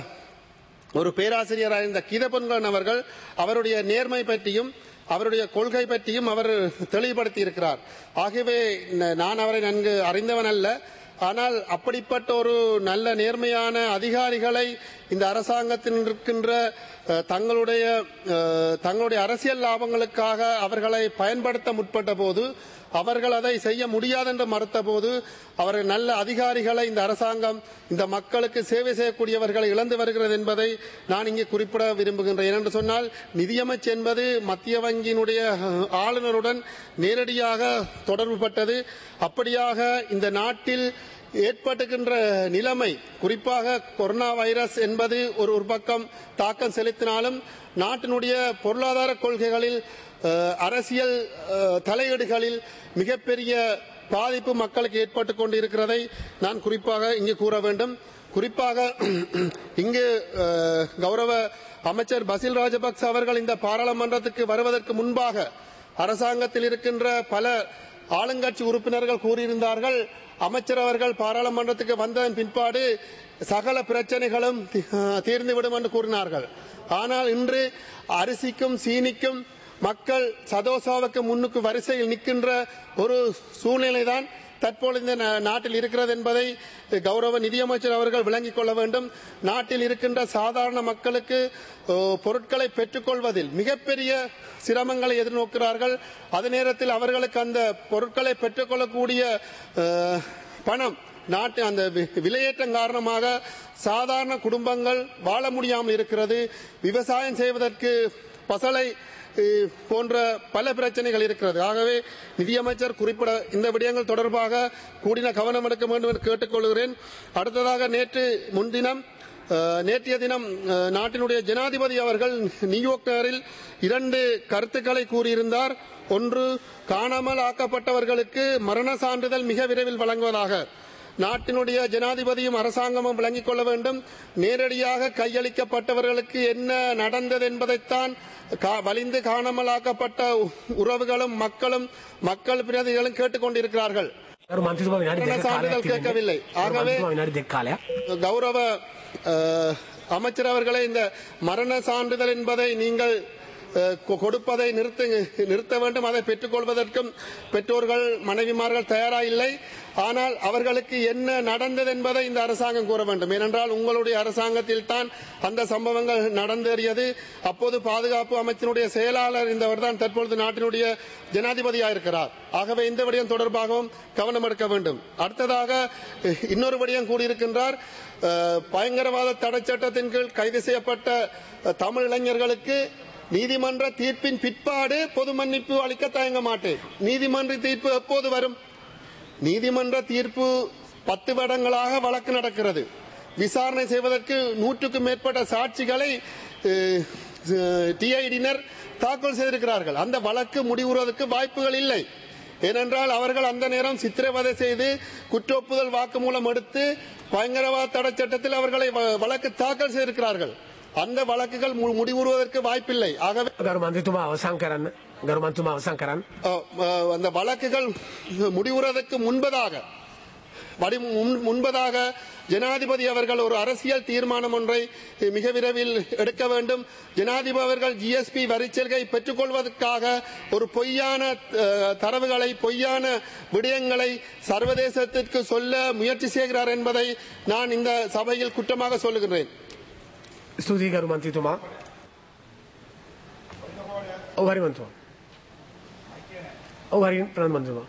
ஒரு பேராசிரியராக இருந்த கீதபொன்கன் அவர்கள் அவருடைய நேர்மை பற்றியும் அவருடைய கொள்கை பற்றியும் அவர் தெளிவுபடுத்தி இருக்கிறார். ஆகவே நான் அவரை நன்கு அறிந்தவன் அல்ல. ஆனால் அப்படிப்பட்ட ஒரு நல்ல நேர்மையான அதிகாரிகளை இந்த அரசாங்கத்தில் இருக்கின்ற தங்களுடைய தங்களுடைய அரசியல் லாபங்களுக்காக அவர்களை பயன்படுத்த முற்பட்ட போது அவர்கள் அதை செய்ய முடியாது என்று மறுத்த போது அவர்கள் நல்ல அதிகாரிகளை இந்த அரசாங்கம் இந்த மக்களுக்கு சேவை செய்யக்கூடியவர்களை இழந்து வருகிறது என்பதை நான் இங்கே குறிப்பிட விரும்புகின்றேன். ஏனென்று சொன்னால் நிதியமைச்சு என்பது மத்திய வங்கியினுடைய ஆளுநருடன் நேரடியாக தொடர்புபட்டது. அப்படியாக இந்த நாட்டில் ஏற்பட்டுகின்ற நிலைமை, குறிப்பாக கொரோனா வைரஸ் என்பது ஒரு ஒரு பக்கம் தாக்கம் செலுத்தினாலும் நாட்டினுடைய பொருளாதார கொள்கைகளில் அரசியல் தலையீடுகளில் மிகப்பெரிய பாதிப்பு மக்களுக்கு ஏற்பட்டுக் கொண்டிருக்கிறதை நான் குறிப்பாக இங்கு கூற வேண்டும். குறிப்பாக இங்கு கௌரவ அமைச்சர் பசில் ராஜபக்ச அவர்கள் இந்த பாராளுமன்றத்துக்கு வருவதற்கு முன்பாக அரசாங்கத்தில் இருக்கின்ற பல ஆளுங்கட்சி உறுப்பினர்கள் கூறியிருந்தார்கள், அமைச்சர் அவர்கள் பாராளுமன்றத்துக்கு வந்ததன் பின்பாடு சகல பிரச்சனைகளும் தீர்ந்துவிடும் என்று கூறினார்கள். ஆனால் இன்று அரிசிக்கும் சீனிக்கும் மக்கள் சதோசாவுக்கு முன்னுக்கு வரிசையில் நிற்கின்ற ஒரு சூழ்நிலைதான் தற்போது இந்த நாட்டில் இருக்கிறது என்பதை கௌரவ நிதியமைச்சர் அவர்கள் விளங்கிக் கொள்ள வேண்டும். நாட்டில் இருக்கின்ற சாதாரண மக்களுக்கு பொருட்களை பெற்றுக்கொள்வதில் மிகப்பெரிய சிரமங்களை எதிர்நோக்கிறார்கள். அதே நேரத்தில் அவர்களுக்கு அந்த பொருட்களை பெற்றுக்கொள்ளக்கூடிய பணம் நாட்டு அந்த விலையேற்றம் காரணமாக சாதாரண குடும்பங்கள் வாழ முடியாமல் இருக்கிறது. விவசாயம் செய்வதற்கு பசலை போன்ற பல பிரச்சனைகள் இருக்கிறது. ஆகவே நிதியமைச்சர் குறிப்பிட இந்த விடயங்கள் தொடர்பாக கூடின கவனம் எடுக்க வேண்டும் என்று கேட்டுக்கொள்கிறேன். அடுத்ததாக நேற்று முன்தினம் நேற்றைய தினம் நாட்டினுடைய ஜனாதிபதி அவர்கள் நியூயார்க் நகரில் இரண்டு கருத்துக்களை கூறியிருந்தார். ஒன்று, காணாமல் ஆக்கப்பட்டவர்களுக்கு மரண சான்றிதழ் மிக விரைவில் வழங்குவதாக நாட்டினுடைய ஜனாதிபதியும் அரசாங்கமும் விளங்கிக் கொள்ள வேண்டும். நேரடியாக கையளிக்கப்பட்டவர்களுக்கு என்ன நடந்தது என்பதைத்தான் வலிந்து காணாமலாக்கப்பட்ட உறவுகளும் மக்களும் மக்கள் பிரதிகளும் கேட்டுக் கொண்டிருக்கிறார்கள். சான்றிதழ் கேட்கவில்லை. ஆகவே கௌரவ அமைச்சர் அவர்களே, இந்த மரண சான்றிதழ் என்பதை நீங்கள் கொடுப்பதை நிறுத்த நிறுத்த வேண்டும். அதை பெற்றுக் கொள்வதற்கும் பெற்றோர்கள் மனைவிமார்கள் தயாரா இல்லை. ஆனால் அவர்களுக்கு என்ன நடந்தது என்பதை இந்த அரசாங்கம் கூற வேண்டும். ஏனென்றால் உங்களுடைய அரசாங்கத்தில் தான் அந்த சம்பவங்கள் நடந்தேறியது. அப்போது பாதுகாப்பு அமைச்சினுடைய செயலாளர் இருந்தவர் தான் தற்பொழுது நாட்டினுடைய ஜனாதிபதியாக இருக்கிறார். ஆகவே இந்த விடயம் தொடர்பாகவும் கவனம் எடுக்க வேண்டும். அடுத்ததாக இன்னொரு விடயம் கூறியிருக்கின்றார். பயங்கரவாத தடை சட்டத்தின் கீழ் கைது செய்யப்பட்ட தமிழ் இளைஞர்களுக்கு நீதிமன்ற தீர்ப்பின் பிற்பாடு பொது மன்னிப்பு அளிக்க தயங்க மாட்டேன். நீதிமன்ற தீர்ப்பு எப்போது வரும்? நீதிமன்ற தீர்ப்பு பத்து வருடங்களாக வழக்கு நடக்கிறது. விசாரணை செய்வதற்கு நூற்றுக்கும் மேற்பட்ட சாட்சிகளை டிஐடியினர் தாக்கல் செய்திருக்கிறார்கள். அந்த வழக்கு முடிவுறுவதற்கு வாய்ப்புகள் இல்லை. ஏனென்றால் அவர்கள் அந்த நேரம் சித்திரவதை செய்து குற்றொப்புதல் வாக்குமூலம் எடுத்து பயங்கரவாத தடை சட்டத்தில் அவர்களை வழக்கு தாக்கல் செய்திருக்கிறார்கள். அந்த வழக்குகள் முடிவுறுவதற்கு வாய்ப்பில்லை. ஆகவே அந்த வழக்குகள் முடிவுறுவதற்கு முன்பதாக முன்பதாக ஜனாதிபதி அவர்கள் ஒரு அரசியல் தீர்மானம் ஒன்றை மிக விரைவில் எடுக்க வேண்டும். ஜனாதிபதி அவர்கள் ஜிஎஸ்பி வரிச்சலுகை பெற்றுக் கொள்வதற்காக ஒரு பொய்யான தரவுகளை பொய்யான விடயங்களை சர்வதேசத்திற்கு சொல்ல முயற்சி செய்கிறார் என்பதை நான் இந்த சபையில் குற்றமாக சொல்லுகிறேன். ස්තුතියි ගරු මන්ත්‍රීතුමා. ඔව් හරි මන්ත්‍රීතුමා. ඔව් හරි ප්‍රධාන මන්ත්‍රීතුමා.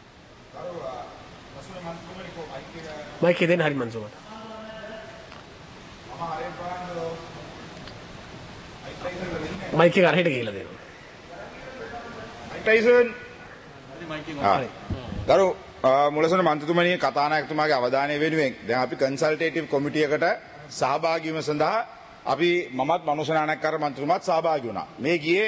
මයික් එක දෙන්න හරි මන්ත්‍රීතුමාට. මයික් එක අරහෙට ගිහලා දෙනවා. ටයිසන්. ගරු මුලසොන මන්ත්‍රීතුමනි කතානායකතුමාගේ අවධානය වෙනුවෙන් දැන් අපි කන්සල්ටේටිව් කොමිටි එකට සහභාගී වීම සඳහා අපි මමත් මනුෂ්‍ය නායකකාර මන්ත්‍රීතුමාත් සහභාගී වුණා. මේ ගියේ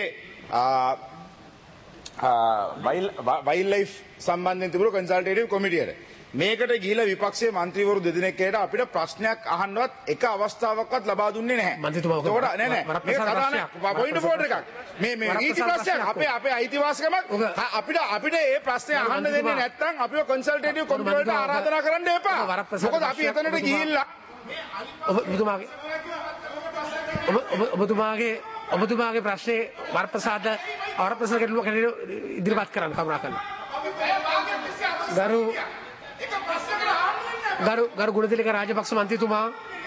වයිල්ඩ් ලයිෆ් සම්බන්ධයෙන් තිබුණු කන්සල්ටේටිව් කොමිටියට. මේකට ගිහිලා විපක්ෂයේ മന്ത്രിවරු දෙදෙනෙක්ට අපිට ප්‍රශ්නයක් අහන්නවත් එක අවස්ථාවක්වත් ලබා දුන්නේ නැහැ. මන්ත්‍රීතුමා ඔක ඒකට නෑ නෑ මේක කතාවක් පොයින්ට් ෆෝර්ඩ් එකක්. මේ මේ නීති ප්‍රශ්නයක් අපේ අපේ අයිතිවාසිකමක් අපිට අපිට මේ ප්‍රශ්නේ අහන්න දෙන්නේ නැත්නම් අපිව කන්සල්ටේටිව් කමිටු වලට ආරාධනා කරන්න එපා. මොකද අපි එතනට ගිහිල්ලා ඔබතුමාගේ ඔබතුමාගේ ඔබතුමාගේ ප්‍රශ්නේ වරප්‍රසාද වරප්‍රසාද ගැටලුවක් ඉදිරිපත් කරන්න කරුණා කරලා. ගරු ගරු ගරු ගුණතිලක රාජපක්ෂ මන්ත්‍රීතුමා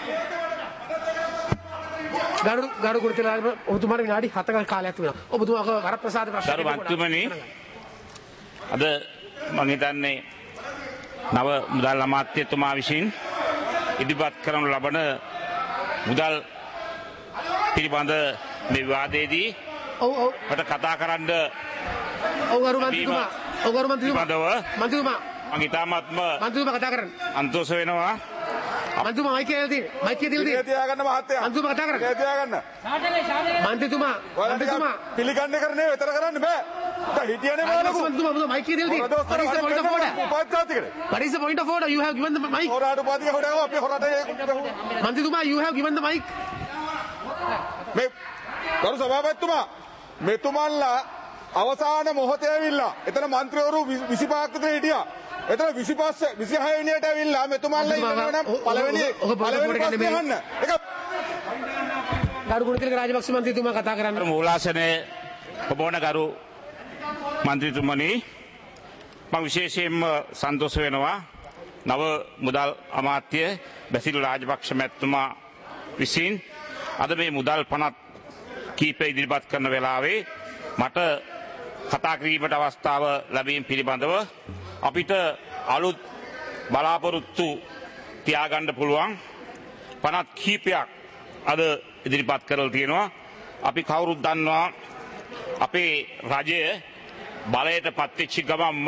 ගරු ගරු ගුණතිලක ඔබතුමාට විනාඩි හතක කාලයක් තිබෙනවා. ඔබතුමාක වරප්‍රසාද ප්‍රශ්න ගරු මන්ත්‍රීතුමනි අද මම හිතන්නේ නව මුදල් අමාත්‍යතුමා විසින් ඉදිරිපත් කරනු ලබන මුදල් පිළිබඳ මේ විවාදයේදී ඔව් ඔව් මට කතා කරන්න ඔව් ගරු මන්ත්‍රීතුමා ඔව් ගරු මන්ත්‍රීතුමා මන්ත්‍රීතුමා මම ඉතාමත්ම මන්ත්‍රීතුමා කතා කරන්න සන්තෝෂ වෙනවා. මන්ත්‍රීතුමා මයික් එකේ තියෙන්නේ මයික් එකේ තියෙන්නේ තියාගන්න මහත්තයා. මන්ත්‍රීතුමා කතා කරන්න. තියාගන්න. මන්ත්‍රීතුමා මන්ත්‍රීතුමා පිළිගන්නේ කරන්නේ විතර කරන්න බෑ. දැන් හිටියනේ බලන්න. මන්ත්‍රීතුමා මයික් එකේ තියෙන්නේ. What is the point of order? What is the point of order? You have given the mic. හොරාට උපාධිය හොරාව අපි හොරාට මන්ත්‍රීතුමා you have given the mic. මේ ගරු සභාපතිතුමා මෙතුමන්ලා අවසාන මොහොතේ ඇවිල්ලා එතන മന്ത്രിවරු විසිපහක් විතර හිටියා. එතන විසිපහ විසිහය වෙනියට ඇවිල්ලා මෙතුමන්ලා ඉන්නවා නම් පළවෙනි පළවෙනි ප්‍රශ්නේ අහන්න. ඒක ගරු ගුණතිලක රාජපක්ෂ මන්ත්‍රීතුමා කතා කරන්න. මූලාසනයේ ඔබවන ගරු මන්ත්‍රීතුමනි මම විශේෂයෙන්ම සන්තෝෂ වෙනවා නව මුදල් අමාත්‍ය බැසිල් රාජපක්ෂ මැතිතුමා විසින් අද මේ මුදල් පනත් කීපය ඉදිරිපත් කරන වෙලාවේ මට කතා කිරීමට අවස්ථාව ලැබීම පිළිබඳව අපිට අලුත් බලාපොරොත්තු තියාගන්න පුළුවන් පනත් කීපයක් අද ඉදිරිපත් කරලා තියෙනවා. අපි කවුරුත් දන්නවා අපේ රජය බලයට පත්වෙච්ච ගමන්ම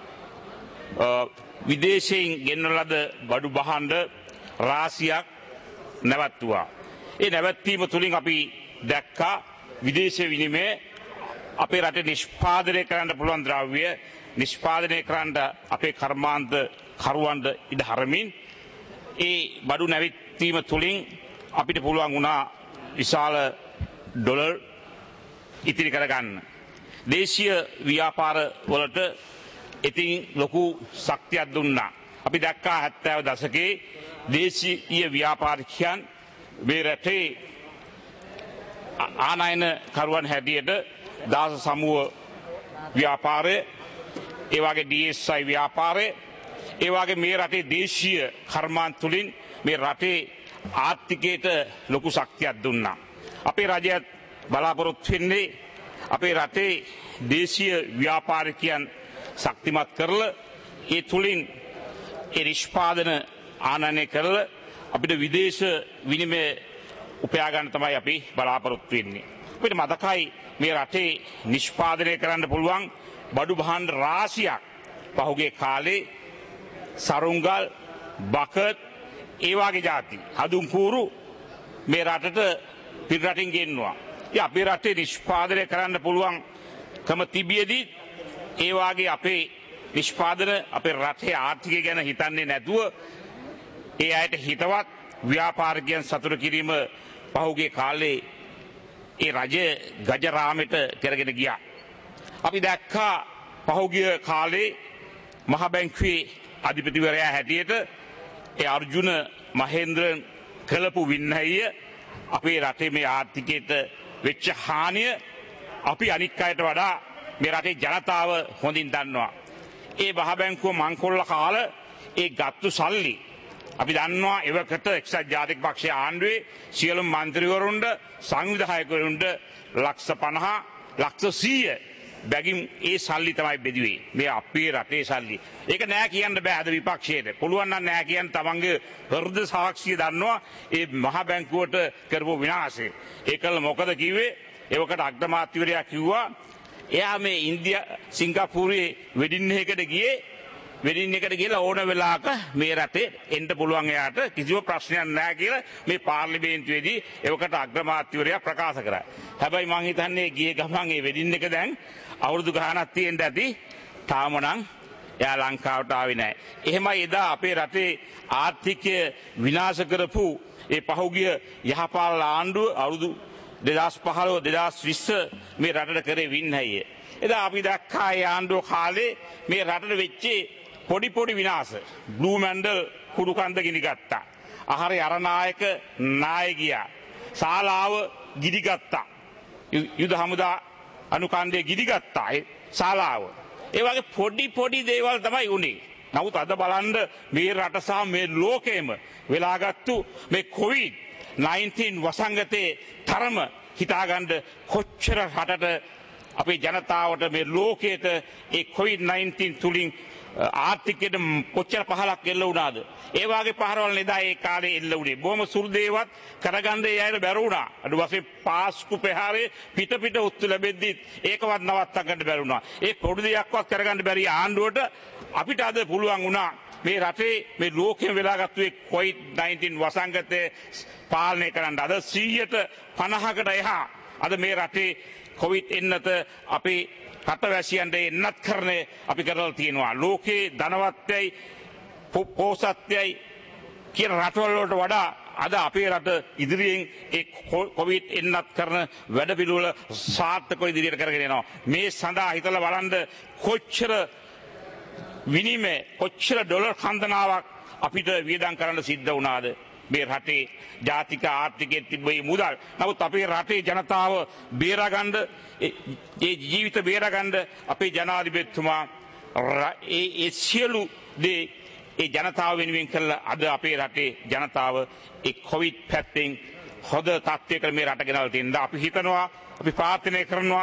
විදේශයෙන් ගෙන්වන ලද බඩු භාණ්ඩ රාශියක් නැවැත්තුවා. ඒ නැවැත්වීම තුලින් අපි දැක්කා විදේශ විනිමය අපේ රටේ නිෂ්පාදනය කරන්න පුළුවන් ද්‍රව්‍ය නිෂ්පාදනය කරන්න අපේ කර්මාන්ත කරුවන්ට ඉඩ හරමින් ඒ බඩු නැවැත්වීම තුලින් අපිට පුළුවන් වුණා විශාල ඩොලර් ඉතිරි කරගන්න. දේශීය ව්‍යාපාර වලට ඉතින් ලොකු ශක්තියක් දුන්නා. අපි දැක්කා හැත්තෑ දශකයේ දේශීය ව්‍යාපාරිකයන් මේ රටේ ආනයන කරුවන් හැටියට දාස සමුව ව්‍යාපාරය, ඒ වගේ ඩී එස් ආයි ව්‍යාපාරය, ඒ වගේ මේ රටේ දේශීය කර්මාන්ත තුලින් මේ රටේ ආර්ථිකයට ලොකු ශක්තියක් දුන්නා. අපේ රජයත් බලාපොරොත්තු වෙන්නේ අපේ රටේ දේශීය ව්‍යාපාරිකයන් ශක්තිමත් කරලා ඒ තුලින් ඒ නිෂ්පාදන ආනයනය කරලා අපිට විදේශ විනිමය උපයා ගන්න තමයි අපි බලාපොරොත්තු වෙන්නේ. අපිට මතකයි මේ රටේ නිෂ්පාදනය කරන්න පුළුවන් බඩු භාණ්ඩ රාශියක් පහුගිය කාලේ සරුංගල් බකට් ඒ වගේ જાති හදුම් කූරු මේ රටට පිටරටින් ගෙන්නවා. ඒ අපේ රටේ නිෂ්පාදනය කරන්න පුළුවන් කම තිබියදී ඒ වගේ අපේ නිෂ්පාදන අපේ රටේ ආර්ථිකය ගැන හිතන්නේ නැතුව ඒ අයට හිතවත් ව්‍යාපාරිකයන් සතුටු කිරීම පහුගිය කාලේ ඒ රජය ගජරාමෙට කරගෙන ගියා. අපි දැක්කා පහුගිය කාලේ මහ බැංකුවේ අධිපතිවරයා හැටියට ඒ අර්ජුන මහේන්ද්‍රන් කළපු වින්නැහිය අපේ රටේ මේ ආර්ථිකයට වෙච්ච හානිය අපි අනික් අයට වඩා මේ රටේ ජනතාව හොඳින් දන්නවා. ඒ මහ බැංකුව මංකොල්ල කාල ඒ ගත්තු සල්ලි අපි දන්නවා එවකට එක්සත් ජාතික පක්ෂයේ ආණ්ඩුවේ සියලු මන්ත්‍රීවරුන්ට සංවිධායකවරුන්ට ලක්ෂ පනහ ලක්ෂ සීය බැගින් ඒ සල්ලි තමයි බෙදුවේ. මේ අපේ රටේ සල්ලි. ඒක නෑ කියන්න බෑ අද විපක්ෂයට. පුළුවන් නම් නෑ කියන්න තමන්ගේ හෘද සාක්ෂිය දන්නවා ඒ මහ බැංකුවට කරපු විනාශය. ඒකල මොකද කිව්වේ? එවකට අග්‍රාමාත්‍යවරයා කිව්වා එයා මේ ඉන්දියා සිංගප්පූරුවේ වෙඩින් එකකට ගියේ වෙඩින් එකට ගිහලා ඕන වෙලාවක මේ රටේ එන්න පුළුවන් එයාට කිසිම ප්‍රශ්නයක් නැහැ කියලා මේ පාර්ලිමේන්තුවේදී එවකට අග්‍රාමාත්‍යවරයා ප්‍රකාශ කරා. හැබැයි මං හිතන්නේ ගියේ ගමන් මේ වෙඩින් එක දැන් අවුරුදු ගාණක් තියෙන්න ඇති. තාම නම් එයා ලංකාවට ආවේ නැහැ. එහෙමයි එදා අපේ රටේ ආර්ථිකය විනාශ කරපු ඒ පහුගිය යහපාලන ආණ්ඩුව අවුරුදු දෙදහස් පහළොව දෙදහස් විස්ස මේ රටට කරේ වින්නැහිය. එදා අපි දැක්කා ඒ ආණ්ඩුව කාලේ මේ රටට වෙච්ච පොඩි පොඩි විනාශ. බ්ලූ මැන්ඩල් කුඩු කන්ද ගිනි ගත්තා. ආහාරේ අරනායක නායකයා. ශාලාව ගිනි ගත්තා. යුද හමුදා අනුකණ්ඩේ ගිනි ගත්තා ඒ ශාලාව. ඒ වගේ පොඩි පොඩි දේවල් තමයි උනේ. නමුත් අද බලන්න මේ රට සහ මේ ලෝකෙම වෙලාගත්තු මේ කොවිඩ් නයින්ටීන් වසංගතයේ තරම හිතාගන්න කොච්චර රටට අපේ ජනතාවට මේ ලෝකයට ඒ කොවිඩ් නයින්ටීන් තුලින් ආර්ථිකයට කොච්චර පහලක් එල්ල වුණාද? ඒ වගේ පහරවල් නේදා ඒ කාලේ එල්ල වුණේ. බොහොම සුළු දේවත් කරගන්න ඒ අයට බැරි වුණා. අඩු වශයෙන් පාස්කු පෙහාරේ පිට පිට උත්තු ලැබෙද්දි ඒකවත් නවත්තා ගන්න බැරි වුණා. ඒ පොඩි දෙයක්වත් කරගන්න බැරි ආණ්ඩුවට අපිට අද පුළුවන් වුණා මේ රටේ මේ ලෝකෙම වෙලාගත්තු ඒ කොවිඩ් නයින්ටීන් වසංගතය පාලනය කරන්න. අද සීයට පනහකට එහා අද මේ රටේ කොවිඩ් එන්නත අපේ රටවැසියන්ට එන්නත් කරන්නේ අපි කරලා තියෙනවා. ලෝකේ ධනවත්යයි පෝසත්යයි කියන රටවල් වලට වඩා අද අපේ රට ඉදිරියෙන් ඒ කොවිඩ් එන්නත් කරන වැඩ පිළිවෙල සාර්ථකව ඉදිරියට කරගෙන යනවා. මේ සඳහා හිතලා බලන්න කොච්චර විනිමය කොච්චර ඩොලර් කන්දනාවක් අපිට වියදම් කරන්න සිද්ධ වුණාද? මේ රටේ ජාතික ආර්ථිකයේ තිබෙයි මුදල්. නමුත් අපේ රටේ ජනතාව බේරගන්න ඒ ජීවිත බේරගන්න අපේ ජනාධිපතිතුමා ඒ ඒ සියලු දේ ඒ ජනතාව වෙනුවෙන් කළා. අද අපේ රටේ ජනතාව ඒ කොවිඩ් පැත්තෙන් හොඳ තත්ත්වයකට මේ රට ගෙනල්ලා තියෙනවා. අපි හිතනවා අපි ප්‍රාර්ථනා කරනවා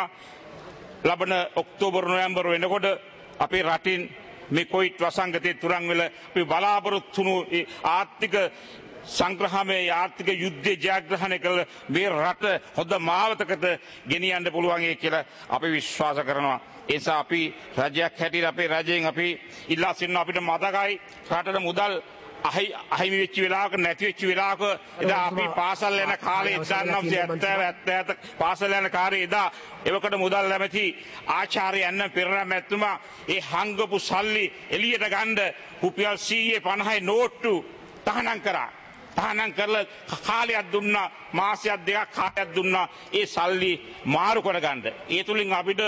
ලබන ඔක්තෝබර් නොවැම්බර් වෙනකොට අපේ රටින් මේ කොවිඩ් වසංගතයේ තුරන් වෙලා අපි බලාපොරොත්තු වුණු ආර්ථික සංග්‍රහමේ ආර්ථික යුද්ධය ජයග්‍රහණය කළ මේ රට හොඳ මාවතකට ගෙනියන්න පුළුවන් කියලා අපි විශ්වාස කරනවා. ඒ නිසා අපි රජයක් හැටියට අපේ රජයෙන් අපි ඉල්ලා සිටිනවා අපිට මතකයි රටට මුදල් අහිමි වෙච්ච වෙලාවක නැති වෙච්ච වෙලාවක එදා අපි පාසල් යන කාලේ එක්දාස් නවසිය හැත්තෑ පාසල් යන කාලේ එදා එවකට මුදල් නැමැති ආචාර්ය යන්න පෙරණ මැතිතුමා ඒ හංගපු සල්ලි එළියට ගන්න රුපියල් සීය පනහයි නෝට්ටු තහනම් කරා. තහනම් කරලා කාලයක් දුන්නා මාසයක් දෙකක් කාලයක් දුන්නා ඒ සල්ලි මාරු කරගන්න. ඒ තුලින් අපිට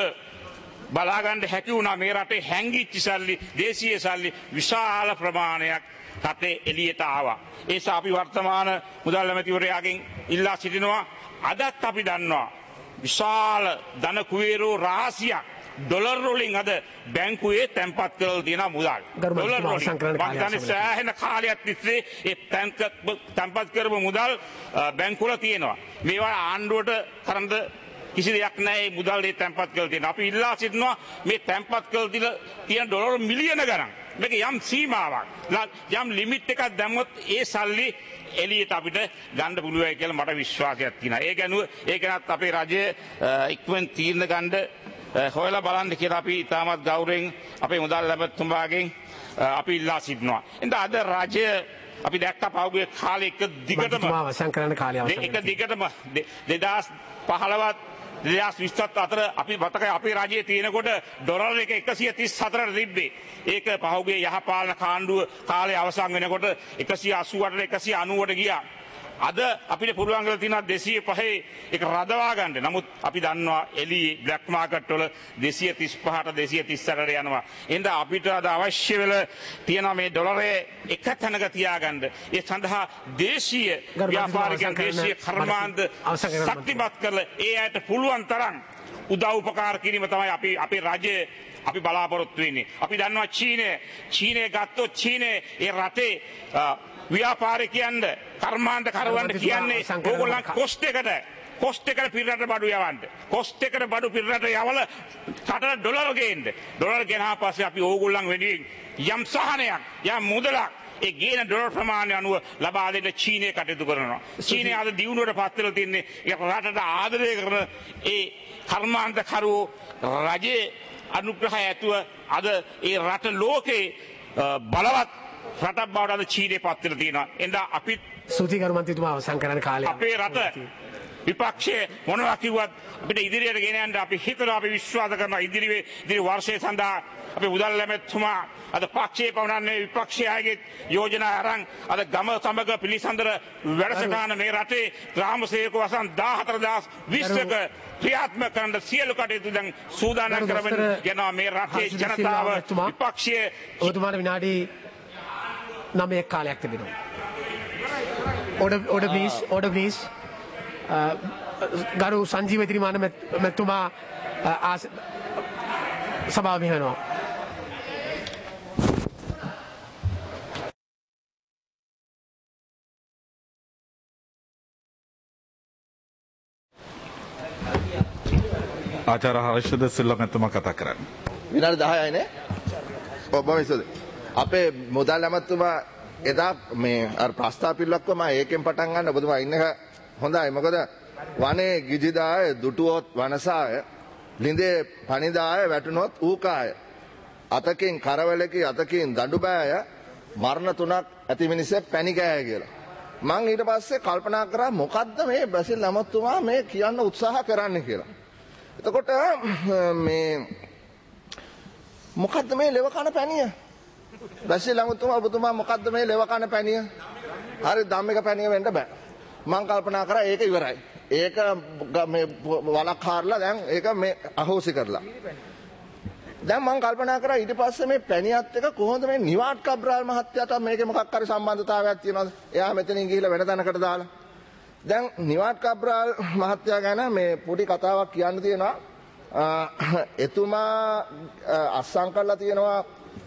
බලා ගන්න හැකි වුණා මේ රටේ හැංගිච්ච සල්ලි දේශීය සල්ලි විශාල ප්‍රමාණයක් රටේ එළියට ආවා. ඒ නිසා අපි වර්තමාන මුදල් ඇමතිවරයාගෙන් ඉල්ලා සිටිනවා අදත් අපි දන්නවා විශාල ධන කුවේරෝ රාශියක් ඩොලර් වලින් අද බැංකුවේ තැන්පත් කරලා තියෙන මුදල් ඩොලර් වලින් බංගන්නේ සෑහෙන කාලයක් තිස්සේ ඒ තැන්පත් කරපු මුදල් බැංකුවල තියෙනවා. මේවා ආණ්ඩුවට කරන්න කිසි දෙයක් නැහැ. මේ මුදල් ඒ තැන්පත් කරලා තියෙනවා. අපි ඉල්ලා සිටිනවා මේ තැන්පත් කරලා තියෙන ඩොලර් මිලියන ගණන් මේක යම් සීමාවක් යම් ලිමිට් එකක් දැම්මොත් ඒ සල්ලි එළියට අපිට ගන්න පුළුවන් කියලා මට විශ්වාසයක් තියෙනවා. ඒ ගැනුව ඒ ගැනත් අපේ රජය ඉක්මන් තීරණ ගන්න හොයලා බලන්න කියලා අපි ඉතාමත් ගෞරවයෙන් අපේ මුදල් ඇමතිතුමාගෙන් අපි ඉල්ලා සිටිනවා. එතන අද රජය අපි දැක්ක පහුගිය කාලේ එක දිගටම අවසන් කරන්න කාලය අවසන් එක දිගටම දෙදහස් පහළොවත් දෙදහස් විස්සත් අතර අපි මතකයි අපේ රජයේ තියෙනකොට ඩොලර් එක එකසිය තිස් හතරට තිබ්බේ. ඒක පහුගිය යහපාලන කාණ්ඩුව කාලේ අවසන් වෙනකොට එකසිය අසූ අටට එකසිය අනූවට ගියා. අද අපිට පුළුවන් කරලා තියෙනවා දෙසිය පහේ ඒක රඳවා ගන්න. නමුත් අපි දන්නවා එළියේ බ්ලැක් මාකට් වල දෙසිය තිස් පහට දෙසිය තිස් අටට යනවා. එහෙනම් අපිට අද අවශ්‍ය වෙලා තියෙන මේ ඩොලරේ එක තැනක තියාගන්න. ඒ සඳහා දේශීය ව්‍යාපාරිකයන් දේශීය කර්මාන්ත ශක්තිමත් කරලා ඒ අයට පුළුවන් තරම් උදව් උපකාර කිරීම තමයි අපි අපේ රජයේ අපි බලාපොරොත්තු වෙන්නේ. අපි දන්නවා චීනය චීනය ගත්තොත් චීනය ඒ රටේ ව්‍යාපාරිකයන්ද කර්මාන්ත කරවන්න කියන්නේ ඕගොල්ලන් කොස්ට් එකට කොස්ට් එකට පිරරට බඩු යවන්න. කොස්ට් එකට බඩු පිරරට යවල රටට ඩොලර් ගේන්න. ඩොලර් ගෙනා පස්සේ අපි ඕගොල්ලන් වෙනුවෙන් යම් සහනයක් යම් මුදලක් ඒ ගේන ඩොලර් ප්‍රමාණය අනුව ලබා දෙන්න චීනය කටයුතු කරනවා. චීනය අද දියුණුවට පත් වෙලා තින්නේ ඒ රටට ආදරය කරන ඒ කර්මාන්ත කරවෝ රජයේ අනුග්‍රහය ඇතුව අද ඒ රට ලෝකේ බලවත් රටක් බවට අද චීනය පත් වෙලා තියෙනවා. එඳා අපි සූතිකරු මන්ත්‍රීතුමා අවසන් කරන්න කාලය අපේ රට විපක්ෂයේ මොනවා කිව්වත් අපිට ඉදිරියට ගෙන යන්න අපි හිතනවා අපි විශ්වාස කරනවා ඉදිරියේ ඉදිරි වර්ෂයේ සඳහා අපි මුදල් ලැබෙතුමා අද පක්ෂයේ පවනන්නේ විපක්ෂයාගේ යෝජනා අරන් අද ගම සමග පිළිසඳර වැඩසටහන මේ රටේ ග්‍රාම සේවක වසන් දාහතර දහස් විස්සක ක්‍රියාත්මක කරන සියලු කටයුතු දැන් සූදානම් කරමින් යනවා මේ රටේ ජනතාව විපක්ෂයේ ඔබතුමාට විනාඩි නවයක් කාලයක් තිබෙනවා. order order please order please ගරු සංජීව තිරිමාන මැතිතුමා සභාව මෙහෙනවා. ආචාර්ය හර්ෂද සිල්වා මැතිතුමා කතා කරන්නේ. විනාඩි දහයයිනේ. ඔබ මිසද අපේ මුදල් ඇමතුමා එදා මේ අර ප්‍රස්තාව පිළිලක්ව මම ඒකෙන් පටන් ගන්න ඔබතුමා ඉන්න එක හොඳයි. මොකද වනේ ගිජිදාය දුටුවොත් වනසාය ලිඳේ පණිදාය වැටුනොත් ඌකාය අතකින් කරවලකි අතකින් දඬුබෑය මරණ තුනක් ඇති මිනිස්සෙක් පැණි කෑය කියලා. මං ඊට පස්සේ කල්පනා කරා මොකද්ද මේ බැසිල් ඇමතුමා මේ කියන්න උත්සාහ කරන්නේ කියලා. එතකොට මේ මොකද්ද මේ ලෙව කන පැණිය? බැසිල් ඇමතුමා ඔබතුමා මොකද්ද මේ ලෙව කන පැණිය? හරි ධම්මික පැණිය වෙන්න බෑ. මං කල්පනා කරා ඒක ඉවරයි. ඒක මේ වලක් හාරලා දැන් ඒක මේ අහෝසි කරලා. දැන් මං කල්පනා කරා ඊට පස්සේ මේ පැණියත් එක කොහොමද මේ නිවාඩ් කබ්‍රාල් මහත්තයාට මේකේ මොකක් හරි සම්බන්ධතාවයක් තියෙනවද? එයා මෙතනින් ගිහිල්ලා වෙන තැනකට දාලා. දැන් නිවාඩ් කබ්‍රාල් මහත්තයා ගැන මේ පොඩි කතාවක් කියන්න තියෙනවා. එතුමා අස්සම් කරලා තියෙනවා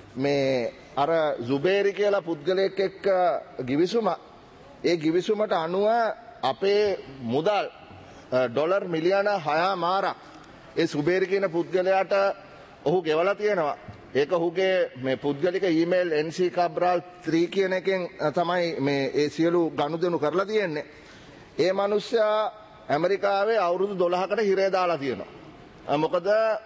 මේ අර සුබේරි කියලා පුද්ගලයෙක් එක්ක ගිවිසුම. ඒ ගිවිසුමට අනුව අපේ මුදල් ඩොලර් මිලියන හයමාරක් ඒ සුබේරි කියන පුද්ගලයාට ඔහු ගෙවලා තියෙනවා. ඒක ඔහුගේ මේ පුද්ගලික email N C Cabraal three කියන එකෙන් තමයි මේ ඒ සියලු ගනුදෙනු කරලා තියෙන්නේ. ඒ මිනිස්සයා ඇමරිකාවේ අවුරුදු දොළහකට හිරේ දාලා තියෙනවා. මොකද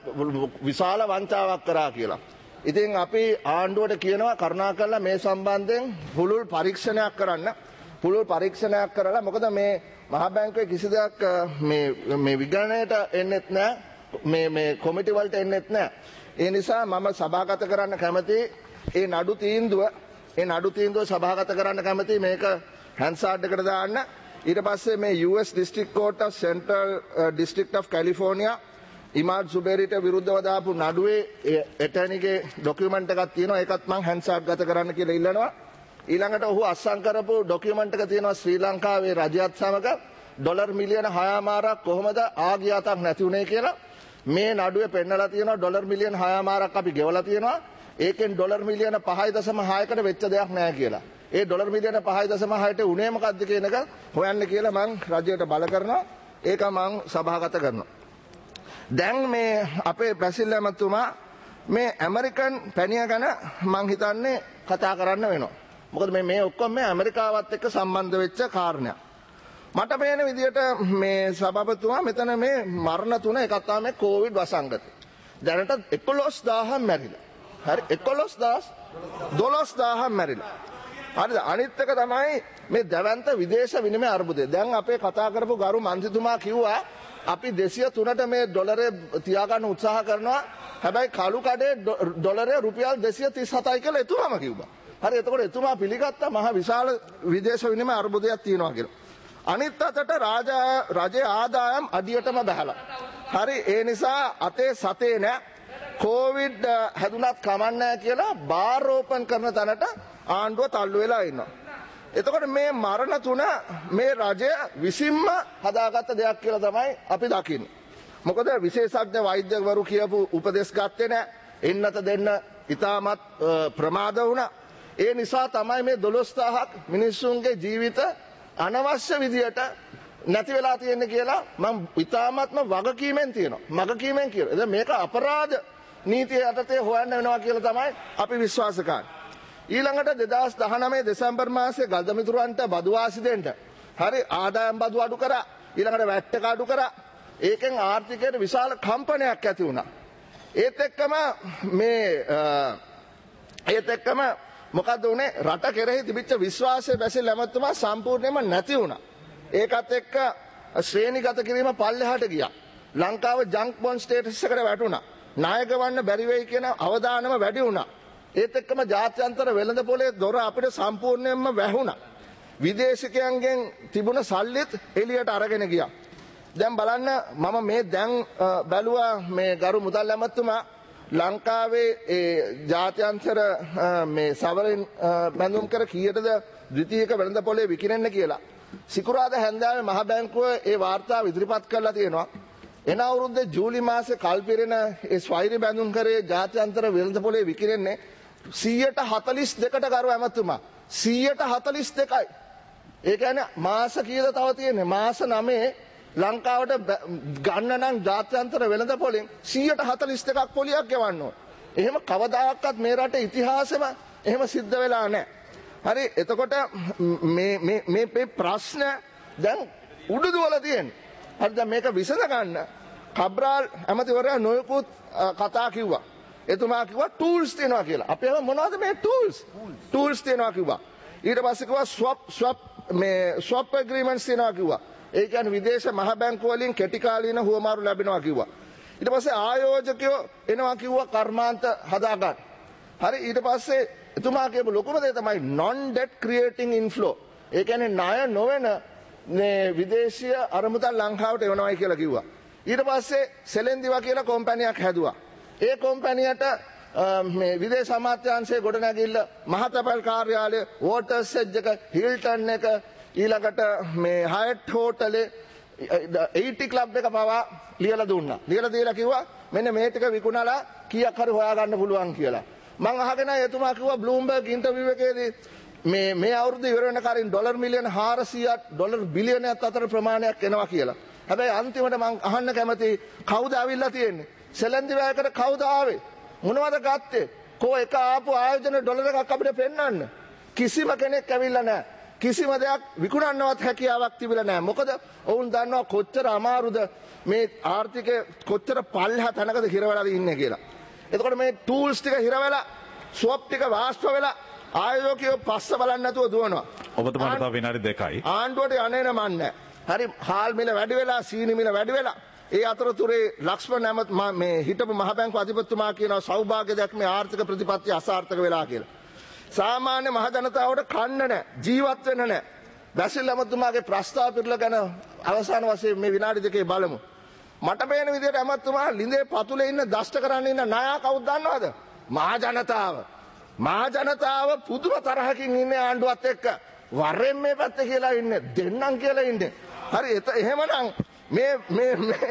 විශාල වංචාවක් කරා කියලා. ඉතින් අපි ආණ්ඩුවට කියනවා කරුණාකරලා මේ සම්බන්ධයෙන් පුළුල් පරීක්ෂණයක් කරන්න. පුළුල් පරීක්ෂණයක් කරලා මොකද මේ මහා බැංකුවේ කිසි දෙයක් මේ මේ විගණනයට එන්නෙත් නැහැ. මේ මේ කොමිටි වලට එන්නෙත් නැහැ. ඒ නිසා මම සභාගත කරන්න කැමති ඒ නඩු තීන්දුව ඒ නඩු තීන්දුව සභාගත කරන්න කැමති මේක හැන්සාඩ් එකට දාන්න. ඊට පස්සේ මේ U S District Court of Central uh, District of California Imad සුබේරිට විරුද්ධව දාපු නඩුවේ ඇටර්නිගේ ඩොකියුමන්ට් එකක් තියෙනවා. ඒකත් මම හැන්සාඩ් ගත කරන්න කියලා ඉල්ලනවා. ඊළඟට ඔහු අත්සන් කරපු ඩොකියුමන්ට් එක තියෙනවා ශ්‍රී ලංකාවේ රජයත් සමග ඩොලර් මිලියන හයමාරක් කොහොමද ආගියාතක් නැති උනේ කියලා. මේ නඩුවේ පෙන්නලා තියෙනවා ඩොලර් මිලියන හයමාරක් අපි ගෙවලා තියෙනවා. ඒකෙන් ඩොලර් මිලියන පහයි දශම හයකට වෙච්ච දෙයක් නැහැ කියලා. ඒ ඩොලර් මිලියන පහයි දශම හයට උනේ මොකද්ද කියන එක හොයන්න කියලා මම රජයට බල කරනවා. ඒක මම සභාගත කරනවා. දැන් මේ අපේ බැසිල් ඇමතුමා මේ ඇමරිකන් පැණිය ගැන මං හිතන්නේ කතා කරන්න වෙනවා. මොකද මේ මේ ඔක්කොම මේ ඇමරිකාවත් එක්ක සම්බන්ධ වෙච්ච කාරණයක්. මට පේන විදිහට මේ සභාපතිතුමා මෙතන මේ මරණ තුන එකක් තමයි මේ කොවිඩ් වසංගතය. දැනට එකොළොස් දාහක් මැරිලා. හරි එකොළොස් දහස් දොළොස් දාහක් මැරිලා. හරිද? අනිත් එක තමයි මේ දැවැන්ත විදේශ විනිමය අර්බුදය. දැන් අපේ කතා කරපු ගරු මන්ත්‍රීතුමා කිව්වා අපි දෙසිය තුනට මේ ඩොලරේ තියාගන්න උත්සාහ කරනවා. හැබැයි කළු කඩේ ඩොලරේ රුපියල් දෙසිය තිස් හතයි කියලා එතුමාම කිව්වා. හරි එතකොට එතුමා පිළිගත්තා මහ විශාල විදේශ විනිමය අර්බුදයක් තියෙනවා කියලා. අනිත් අතට රජයේ ආදායම් අඩියටම බහලා. හරි ඒ නිසා අතේ සතේ නෑ. කොවිඩ් හැදුනත් කමන්නේ කියලා බාර් ඕපන් කරන තැනට ආණ්ඩුව තල්ලු වෙලා ඉන්නවා. එතකොට මේ මරණ තුන මේ රජය විසින්ම හදාගත්ත දෙයක් කියලා තමයි අපි දකින්නේ. මොකද විශේෂඥ වෛද්‍යවරු කියපු උපදෙස් ගත්තේ නැහැ. එන්නත දෙන්න ඉතාමත් ප්‍රමාද වුණා. ඒ නිසා තමයි මේ දොළොස් දහසක් මිනිස්සුන්ගේ ජීවිත අනවශ්‍ය විදියට නැති වෙලා තියෙන්නේ කියලා මම ඉතාමත්ම වගකීමෙන් තියෙනවා. වගකීමෙන් කියනවා. දැන් මේක අපරාධ නීතිය යටතේ හොයන්න වෙනවා කියලා තමයි අපි විශ්වාස කරන්නේ. ඊළඟට දෙදහස් දහනවය දෙසැම්බර් මාසේ ගල්දමිතුරන්ට බදු වාසි දෙන්න. හරි ආදායම් බදු අඩු කරා. ඊළඟට වැට් එක අඩු කරා. ඒකෙන් ආර්ථිකයට විශාල කම්පනයක් ඇති වුණා. ඒත් එක්කම මේ ඒත් එක්කම මොකද උනේ රට කෙරෙහි තිබිච්ච විශ්වාසය බැසිල් ඇමතුමා සම්පූර්ණයෙන්ම නැති වුණා. ඒකත් එක්ක ශ්‍රේණිගත කිරීම පල්ලෙහාට ගියා. ලංකාව ජංක් බොන්ඩ් ස්ටේටස් එකට වැටුණා. නායක වන්න බැරි වෙයි කියන අවදානම වැඩි වුණා. ඒත් එක්කම ජාත්‍යන්තර වෙළඳපොලේ දොර අපිට සම්පූර්ණයෙන්ම වැහුණා. විදේශිකයන්ගෙන් තිබුණ සල්ලිත් එළියට අරගෙන ගියා. දැන් බලන්න මම මේ දැන් බැලුවා මේ ගරු මුදල් ඇමතුමා ලංකාවේ ඒ ජාත්‍යන්තර මේ සවරින් බැඳුම් කර කීයටද ද්විතීයික වෙළඳපොලේ විකිණෙන්න කියලා. සිකුරාදා හැන්දෑවේ මහ බැංකුව ඒ වාර්තාව ඉදිරිපත් කරලා තියෙනවා. එන අවුරුද්දේ ජූලි මාසේ කල්පිරෙන ඒ ස්වෛරී බැඳුම් කරේ ජාත්‍යන්තර වෙළඳපොලේ විකිණෙන්නේ සියයට හතළිස් දෙකට ගරු ඇමතුමා. සියයට හතළිස් දෙකයි. ඒ කියන්නේ මාස කීයද තව තියෙන්නේ? මාස නවයේ ලංකාවට ගන්න නම් ජාත්‍යන්තර වෙළඳපොලෙන් සියයට හතළිස් දෙකක් පොලියක් ගෙවන්න ඕන. එහෙම කවදාකවත් මේ රටේ ඉතිහාසෙම එහෙම සිද්ධ වෙලා නැහැ. හරි එතකොට මේ මේ මේ ප්‍රශ්න දැන් උඩුදුවල තියෙන්නේ. හරි දැන් මේක විසඳ ගන්න කබ්‍රාල් ඇමතිවරයා නොයෙකුත් කතා කිව්වා. එතුමා කිව්වා ටූල්ස් තියෙනවා කියලා. අපි හැම මොනවද මේ ටූල්ස්? ටූල්ස් තියෙනවා කිව්වා. ඊට පස්සේ කිව්වා ස්වප් ස්වප් මේ ස්වප් ඇග්‍රීමන්ට්ස් තියෙනවා කිව්වා. ඒ කියන්නේ විදේශ මහ බැංකුව වලින් කෙටි කාලීන හුවමාරු ලැබෙනවා කිව්වා. ඊට පස්සේ ආයෝජකයෝ එනවා කිව්වා කර්මාන්ත හදා ගන්න. හරි ඊට පස්සේ එතුමා කියපු ලොකුම දේ තමයි non debt creating inflow. ඒ කියන්නේ ණය නොවන මේ විදේශීය අරමුදල් ලංකාවට එවනවායි කියලා කිව්වා. ඊට පස්සේ සෙලෙන්දිවා කියලා කම්පැනියක් හැදුවා. ඒ කම්පැනියට මේ විදේශ අමාත්‍යාංශයේ ගොඩනැගිල්ල මහතපල් කාර්යාලය වෝටර්ස් එජ් එක හිල්ටන් එක ඊළඟට මේ හයට් හෝටලේ එයිටි ක්ලබ් එක පවා ලියලා දුන්නා. ලියලා දීලා කිව්වා මෙන්න මේ ටික විකුණලා කීයක් හරි හොයාගන්න පුළුවන් කියලා. මං අහගෙන එතුමා කිව්වා බ්ලූම්බර්ග් ඉන්ටර්විව් එකේදී මේ මේ අවුරුදු ඉවර වෙන කලින් ඩොලර් මිලියන හාරසියයක් ඩොලර් බිලියනයක් අතර ප්‍රමාණයක් එනවා කියලා. හැබැයි අන්තිමට මං අහන්න කැමති කවුද ආවිල්ලා තියෙන්නේ? සෙලන්දි වැයකට කවුද ආවේ? මොනවද ගත්තේ? කෝ එක ආපු ආයෝජන ඩොලර් එකක් අපිට පෙන්වන්න. කිසිම කෙනෙක් ඇවිල්ලා නැහැ. කිසිම දෙයක් විකුණන්නවත් හැකියාවක් තිබිලා නැහැ. මොකද ඔවුන් දන්නවා කොච්චර අමාරුද මේ ආර්ථිකය කොච්චර පල්ලෙහා තැනකද හිරවලාද ඉන්නේ කියලා. එතකොට මේ ටූල්ස් ටික හිරවලා ස්වොප් ටික වාස්ප වෙලා ආයෝජකයෝ පස්ස බලන්න නැතුව දුවනවා. ඔබතුමාට තව විනාඩි දෙකයි. ආණ්ඩුවට යන්නේ නමන්නේ. හරි හාල් මිල වැඩි වෙලා සීනි මිල වැඩි වෙලා ඒ අතරතුරේ ලක්ෂ්මන් ඇමත් මේ හිටපු මහ බැංකුව අධිපතිතුමා කියනවා සෞභාග්‍ය දැක්මේ ආර්ථික ප්‍රතිපත්ති අසාර්ථක වෙලා කියලා. සාමාන්‍ය මහ ජනතාවට කන්න නැහැ ජීවත් වෙන්න නැහැ. බැසිල් ඇමතුමාගේ ප්‍රස්තාව පිළිල ගැන අවසාන වශයෙන් මේ විනාඩි දෙකේ බලමු. මට පේන විදිහට ඇමතුමා ලිඳේ පතුලේ ඉන්න දෂ්ට කරන්න ඉන්න නායා කවුද දන්නවද? මහ ජනතාව. මහ ජනතාව පුදුම තරහකින් ඉන්නේ ආණ්ඩුවත් එක්ක. වරෙන් මේ පැත්තේ කියලා ඉන්නේ දෙන්නම් කියලා ඉන්නේ. හරි එහෙමනම් මේ මේ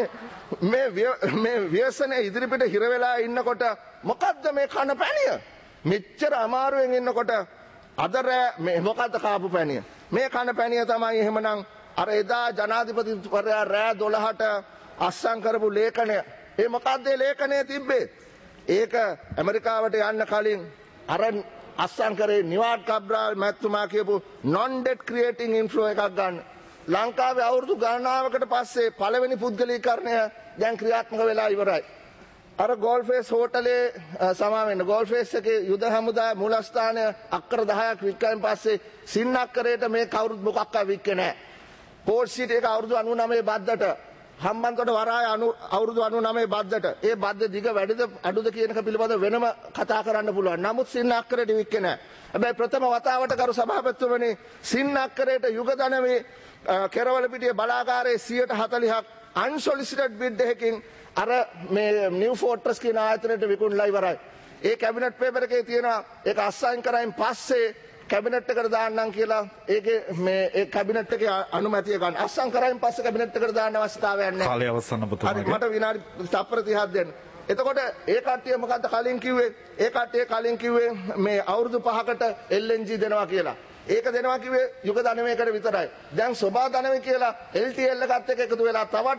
මේ මේ ව්‍යසනේ ඉදිරිපිට හිර වෙලා ඉන්නකොට මොකද්ද මේ කන පැණිය? මෙච්චර අමාරුවෙන් ඉන්නකොට අද රෑ මේ මොකද්ද කාපු පැණිය? මේ කන පැණිය තමයි එහෙමනම් අර එදා ජනාධිපතිවරයා රෑ දොළහට අස්සම් කරපු ලේඛනය. ඒ මොකද්ද ඒ ලේඛනය තිබ්බේ? ඒක ඇමරිකාවට යන්න කලින් අර අස්සම් කරේ නිවාඩ් කබ්‍රාල් මැතිතුමා කියපු non debt creating inflow එකක් ගන්න. ලංකාවේ අවුරුදු ගණනාවකට පස්සේ පළවෙනි පුද්ගලීකරණය දැන් ක්‍රියාත්මක වෙලා ඉවරයි. අර ගෝල්ෆේස් හෝටලේ සමාවෙන්න ගෝල්ෆේස් එකේ යුද හමුදා මූලස්ථානය අක්කර දහයක් වික්කයින් පස්සේ සින්න අක්කරයට මේ කවුරුත් මොකක්වත් වික්කේ නැහැ. පෝට් සීට් එක අවුරුදු අනූ නවය බද්දට හම්බන්තොට වරාය අවුරුදු අනූ නවය බද්දට ඒ බද්ද දිග වැඩිද අඩුද කියන එක පිළිබඳව වෙනම කතා කරන්න පුළුවන්. නමුත් සින්න අක්කරයට වික්කේ නැහැ. හැබැයි ප්‍රථම වතාවට කරු සභාපතිතුමනි සින්න අක්කරයට යුග දනවේ කෙරවල පිටියේ බලාගාරයේ සියයට හතළිහක් අන්සොලිසිටඩ් බිඩ් එකකින් අර මේ නිව් ෆෝර්ට්‍රස් කියන ආයතනයට විකුණලා ඉවරයි. ඒ කැබිනට් පේපර් එකේ තියෙනවා ඒක අස්සයින් කරයින් පස්සේ කැබිනට් එකට දාන්නම් කියලා ඒකේ මේ ඒ කැබිනට් එකේ අනුමැතිය ගන්න. අස්සම් කරයින් පස්සේ කැබිනට් එකට දාන්න අවස්ථාවක් නැහැ. කාලය අවසන් ඔබතුමාගේ. මට විනාඩි තප්පර තිහක් දෙන්න. එතකොට ඒ කට්ටිය මොකද්ද කලින් කිව්වේ? ඒ කට්ටිය කලින් කිව්වේ මේ අවුරුදු පහකට එල් එන් ජී දෙනවා කියලා. ඒක දෙනවා කිව්වේ යුග ධනමයකට විතරයි. දැන් සෝබා ධනමය කියලා එල් ටී එල් එකත් එක්ක එකතු වෙලා තවත්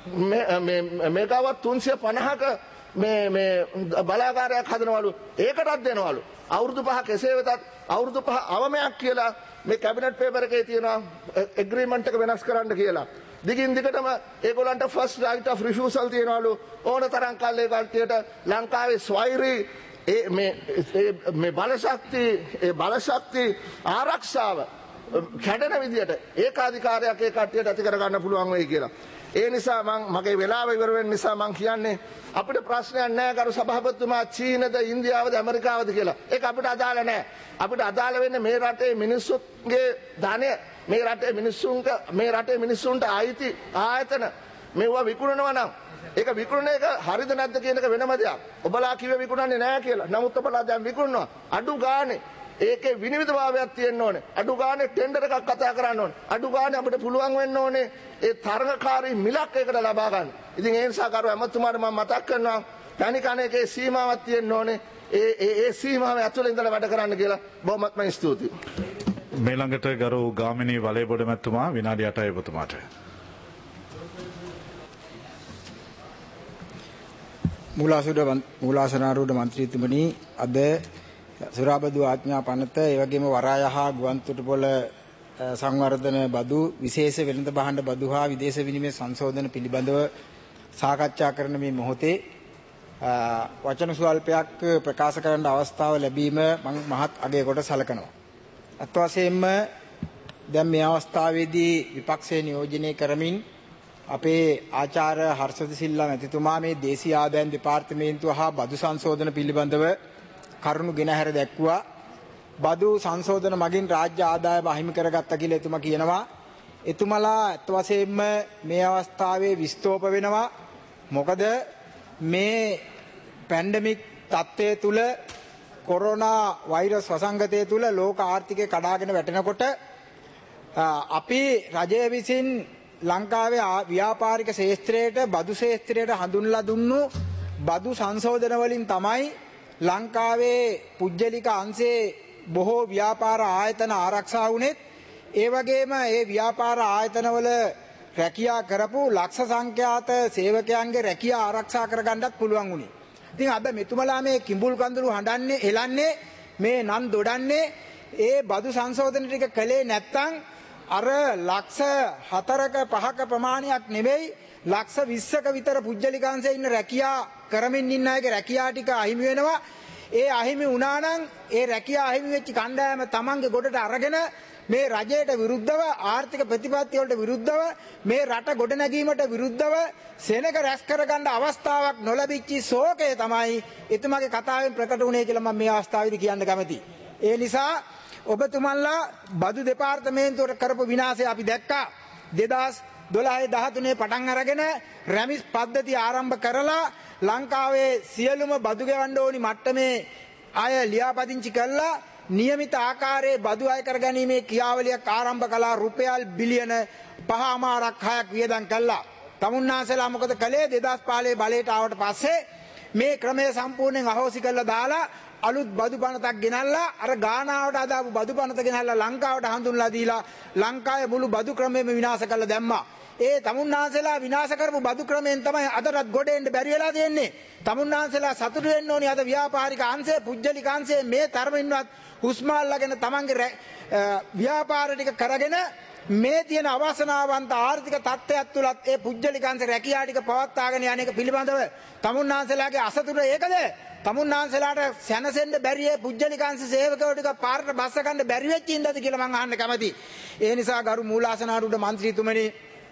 මේ මෙගාවට් තුන්සිය පනහක මේ මේ බලාගාරයක් හදනවලු. ඒකටත් දෙනවලු. අවුරුදු පහ කෙසේ වෙතත් අවුරුදු පහ අවමයක් කියලා මේ කැබිනට් පේපර් එකේ තියෙනවා එග්‍රීමන්ට් එක වෙනස් කරන්න කියලා. දිගින් දිගටම ඒගොල්ලන්ට ෆස්ට් රයිට් ඔෆ් රිෆියුසල් තියෙනවලු. ඕන තරම් කල්ලේ කට්ටියට ලංකාවේ ස්වෛරී ඒ මේ මේ බලශක්ති ඒ බලශක්ති ආරක්ෂාව කැඩෙන විදියට ඒකාධිකාරයක් ඒ කට්ටියට ඇති කර ගන්න පුළුවන් වෙයි කියලා. ඒ නිසා මම මගේ වෙලාව ඉවර වෙන නිසා මම කියන්නේ අපිට ප්‍රශ්නයක් නැහැ කරු සභාපතිතුමා චීනද ඉන්දියාවද ඇමරිකාවද කියලා. ඒක අපිට අදාළ නැහැ. අපිට අදාළ වෙන්නේ මේ රටේ මිනිස්සුන්ගේ ධනය, මේ රටේ මිනිස්සුන්ට මේ රටේ මිනිස්සුන්ට ආයිති ආයතන මේවා විකුණනවා නම් ඒක විකුණන එක හරිද නැද්ද කියන එක වෙනම දෙයක්. ඔබලා කිව්වේ විකුණන්නේ නැහැ කියලා. නමුත් ඔබලා දැන් විකුණනවා. අඩු ගානේ ඒකේ විනිවිදභාවයක් තියෙන්න ඕනේ. අඩු ගානේ ටෙන්ඩර් එකක් කතා කරන්න ඕනේ. අඩු ගානේ අපිට පුළුවන් වෙන්න ඕනේ ඒ තරඟකාරී මිලක් ඒකට ලබා ගන්න. ඉතින් ඒ නිසා කරු ඇමතුමාට මම මතක් කරනවා තනි කණේකේ සීමාවක් තියෙන්න ඕනේ. ඒ ඒ ඒ සීමාව ඇතුළේ ඉඳලා වැඩ කරන්න කියලා බොහොමත්ම ස්තුතියි. මේ ළඟට ගරු ගාමිණී වලේබොඩ මැතිතුමා විනාඩි අටයි ඔබතුමාට. මූලාසනාරූඪ මන්ත්‍රීතුමනි, අද සුරාබදු ආඥා පනත ඒ වගේම වරාය හා ගුවන්තොටුපොළ සංවර්ධන බදු විශේෂ වෙළඳ භාණ්ඩ බදු හා විදේශ විනිමය සංශෝධන පිළිබඳව සාකච්ඡා කරන මේ මොහොතේ වචන සුවල්පයක් ප්‍රකාශ කරන්න අවස්ථාව ලැබීම මම මහත් අගය කොට සලකනවා. අත් වශයෙන්ම දැන් මේ අවස්ථාවේදී විපක්ෂයේ නියෝජනය කරමින් අපේ ආචාර්ය හර්ෂද සිල්වා මැතිතුමා මේ දේශීය ආදායම් දෙපාර්තමේන්තුව හා බදු සංශෝධන පිළිබඳව කරුණු ගෙන හැර දැක්වුවා. බදු සංශෝධන මගින් රාජ්‍ය ආදායම අහිමි කරගත්තා කියලා එතුමා කියනවා. එතුමලා අත් වශයෙන්ම මේ අවස්ථාවේ විස්තෝප වෙනවා. මොකද මේ පැන්ඩමික් තත්ත්වයේ තුල කොරෝනා වෛරස් වසංගතයේ තුල ලෝක ආර්ථිකය කඩාගෙන වැටෙනකොට අපි රජය විසින් ලංකාවේ ව්‍යාපාරික ශේත්‍රයට බදු ශේත්‍රයට හඳුන්ලා දුන්නු බදු සංශෝධන වලින් තමයි ලංකාවේ පුජ්‍යලික අංශයේ බොහෝ ව්‍යාපාර ආයතන ආරක්ෂා වුණෙත් ඒ වගේම ඒ ව්‍යාපාර ආයතනවල රැකියා කරපු ලක්ෂ සංඛ්‍යාත සේවකයන්ගේ රැකියා ආරක්ෂා කරගන්නත් පුළුවන් වුණේ. ඉතින් අද මෙතුමලා මේ කිඹුල් කඳුළු හඬන්නේ එලන්නේ මේ නන් දොඩන්නේ ඒ බදු සංශෝධන ටික කළේ නැත්තම් අර ලක්ෂ හතරක පහක ප්‍රමාණයක් නෙවෙයි ලක්ෂ විස්සක විතර පුජ්‍යලිකාංශයේ ඉන්න රැකියා කරමින් ඉන්න අයගේ රැකියා ටික අහිමි වෙනවා. ඒ අහිමි වුණා නම් ඒ රැකියා අහිමි වෙච්ච කණ්ඩායම තමන්ගේ ගොඩට අරගෙන මේ රජයට විරුද්ධව ආර්ථික ප්‍රතිපත්ති වලට විරුද්ධව මේ රට ගොඩනැගීමට විරුද්ධව සෙනඟ රැස් කරගන්න අවස්ථාවක් නොලැබිච්ච ශෝකය තමයි එතුමාගේ කතාවෙන් ප්‍රකට වුණේ කියලා මම මේ අවස්ථාවේදී කියන්න කැමතියි. ඒ නිසා ඔබතුමන්ලා බදු දෙපාර්තමේන්තුවට කරපු විනාශය අපි දැක්කා. දෙදහස් දොළහ දහතුනේ පටන් අරගෙන රැමිස් පද්ධතිය ආරම්භ කරලා ලංකාවේ සියලුම බදු ගෙවන්න ඕනි මට්ටමේ අය ලියාපදිංචි කළා නියමිත ආකාරයේ බදු අය කරගැනීමේ ක්‍රියාවලියක් ආරම්භ කළා. රුපියල් බිලියන පහමාරක් හයක් වියදම් කළා. තමුන්නාසලා මොකද කළේ? දෙදහස් පහළොව බලයට ආවට පස්සේ මේ ක්‍රමය සම්පූර්ණයෙන් අහෝසි කරලා දාලා අලුත් බදු පනතක් ගෙනල්ලා අර ගානාවට අදාපු බදු පනත ගෙනල්ලා ලංකාවට හඳුන්ලා දීලා ලංකාවේ මුළු බදු ක්‍රමයම විනාශ කරලා දැම්මා. ඒ තමුන්නාන්සලා විනාශ කරපු බදු ක්‍රමයෙන් තමයි අදටත් ගොඩ එන්න බැරි වෙලා තියෙන්නේ. තමුන්නාන්සලා සතුටු වෙන්න ඕනි අද ව්‍යාපාරික අංශය පුජ්‍යලික අංශය මේ තරමින්වත් හුස්මාල්ලාගෙන තමන්ගේ ව්‍යාපාර ටික කරගෙන මේ තියෙන අවසනාවන්ත ආර්ථික තත්ත්වයක් තුලත් ඒ පුජ්‍යලික අංශ රැකියා ටික පවත්වාගෙන යන එක පිළිබඳව තමුන්නාන්සලාගේ අසතුට ඒකද? තමුන්නාන්සලාට සැනසෙන්න බැරි ඒ පුජ්‍යලික අංශ සේවකයෝ ටික පාරට බස්ස ගන්න බැරි වෙච්ච ඉඳද කියලා මම අහන්න කැමතියි. ඒ නිසා ගරු මූලාසනාරූඪ මන්ත්‍රීතුමනි,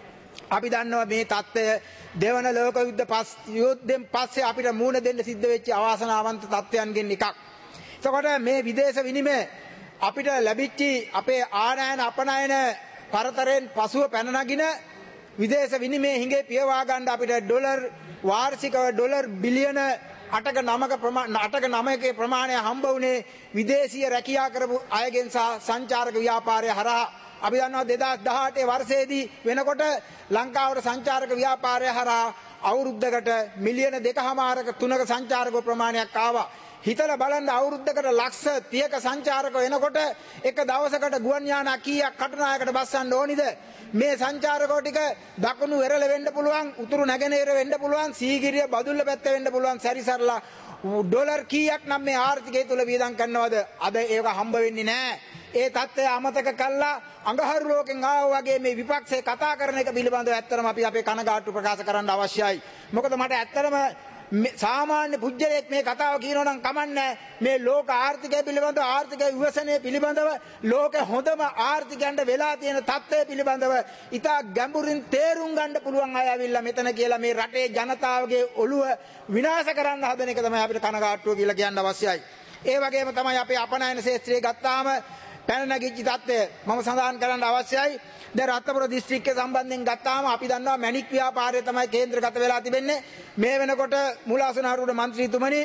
අපි දන්නවා මේ தත්ත්වය දෙවන ලෝක යුද්ධ පස් යුද්ධෙන් පස්සේ අපිට මූණ දෙන්න සිද්ධ වෙච්ච අවාසනාවන්ත තත්ත්වයන්ගෙන් එකක්. එතකොට මේ විදේශ විනිමය අපිට ලැබිච්ච අපේ ආනයන අපනයන පරතරයෙන් පසුව පැන නගින විදේශ විනිමය හිඟේ පියවා ගන්න අපිට ඩොලර් වාර්ෂිකව ඩොලර් බිලියන අටක නමක ප්‍රමාණ අටක නමකේ ප්‍රමාණය හම්බ වුණේ විදේශීය රැකියා කරපු අයගෙන් සහ සංචාරක ව්‍යාපාරය හරහා. අපි දන්නවා දෙදහස් දහඅටේ වර්ෂයේදී වෙනකොට ලංකාවට සංචාරක ව්‍යාපාරය හරහා අවුරුද්දකට මිලියන දෙකමාරක තුනක සංචාරක ප්‍රමාණයක් ආවා. හිතලා බලන්න අවුරුද්දකට ලක්ෂ තිහක සංචාරක වෙනකොට එක දවසකට ගුවන් යානා කීයක් කටුනායකට බස්සන්න ඕනිද? මේ සංචාරකෝ ටික දකුණු වෙරළ වෙන්න පුළුවන්, උතුරු නැගෙනහිර වෙන්න පුළුවන්, සීගිරිය බදුල්ල පැත්ත වෙන්න පුළුවන් සැරිසරලා ඩොලර් කීයක් නම් මේ ආර්ථිකය තුල වියදම් කරනවද? අද ඒක හම්බ වෙන්නේ නැහැ. ඒ தත්ත්වය අමතක කළා අඟහරු ලෝකෙන් ආවා වගේ මේ විපක්ෂේ කතා කරන එක පිළිබඳව ඇත්තටම අපි අපේ කනගාටු ප්‍රකාශ කරන්න අවශ්‍යයි. මොකද මට ඇත්තටම සාමාන්‍ය පුජ්‍යලයක් මේ කතාව කියනවා නම් කමන්නේ මේ ලෝක ආර්ථිකය පිළිබඳව ආර්ථික විවසනය පිළිබඳව ලෝක හොඳම ආර්ථිකයන්ට වෙලා තියෙන තත්ත්වය පිළිබඳව ඉතා ගැඹුරින් තේරුම් ගන්න පුළුවන් අය ඇවිල්ලා මෙතන කියලා මේ රටේ ජනතාවගේ ඔළුව විනාශ කරන්න හදන එක තමයි අපිට කනගාටුව කියලා කියන්න අවශ්‍යයි. ඒ වගේම තමයි අපේ අපනයන ශාස්ත්‍රය ගත්තාම පැන නැගිච්ච තත්ත්වය මම සඳහන් කරන්න අවශ්‍යයි. දැන් රත්නපුර දිස්ත්‍රික්කය සම්බන්ධයෙන් ගත්තාම අපි දන්නවා මැණික් ව්‍යාපාරය තමයි කේන්ද්‍රගත වෙලා තිබෙන්නේ. මේ වෙනකොට මුලාසුනහරුට മന്ത്രിතුමනි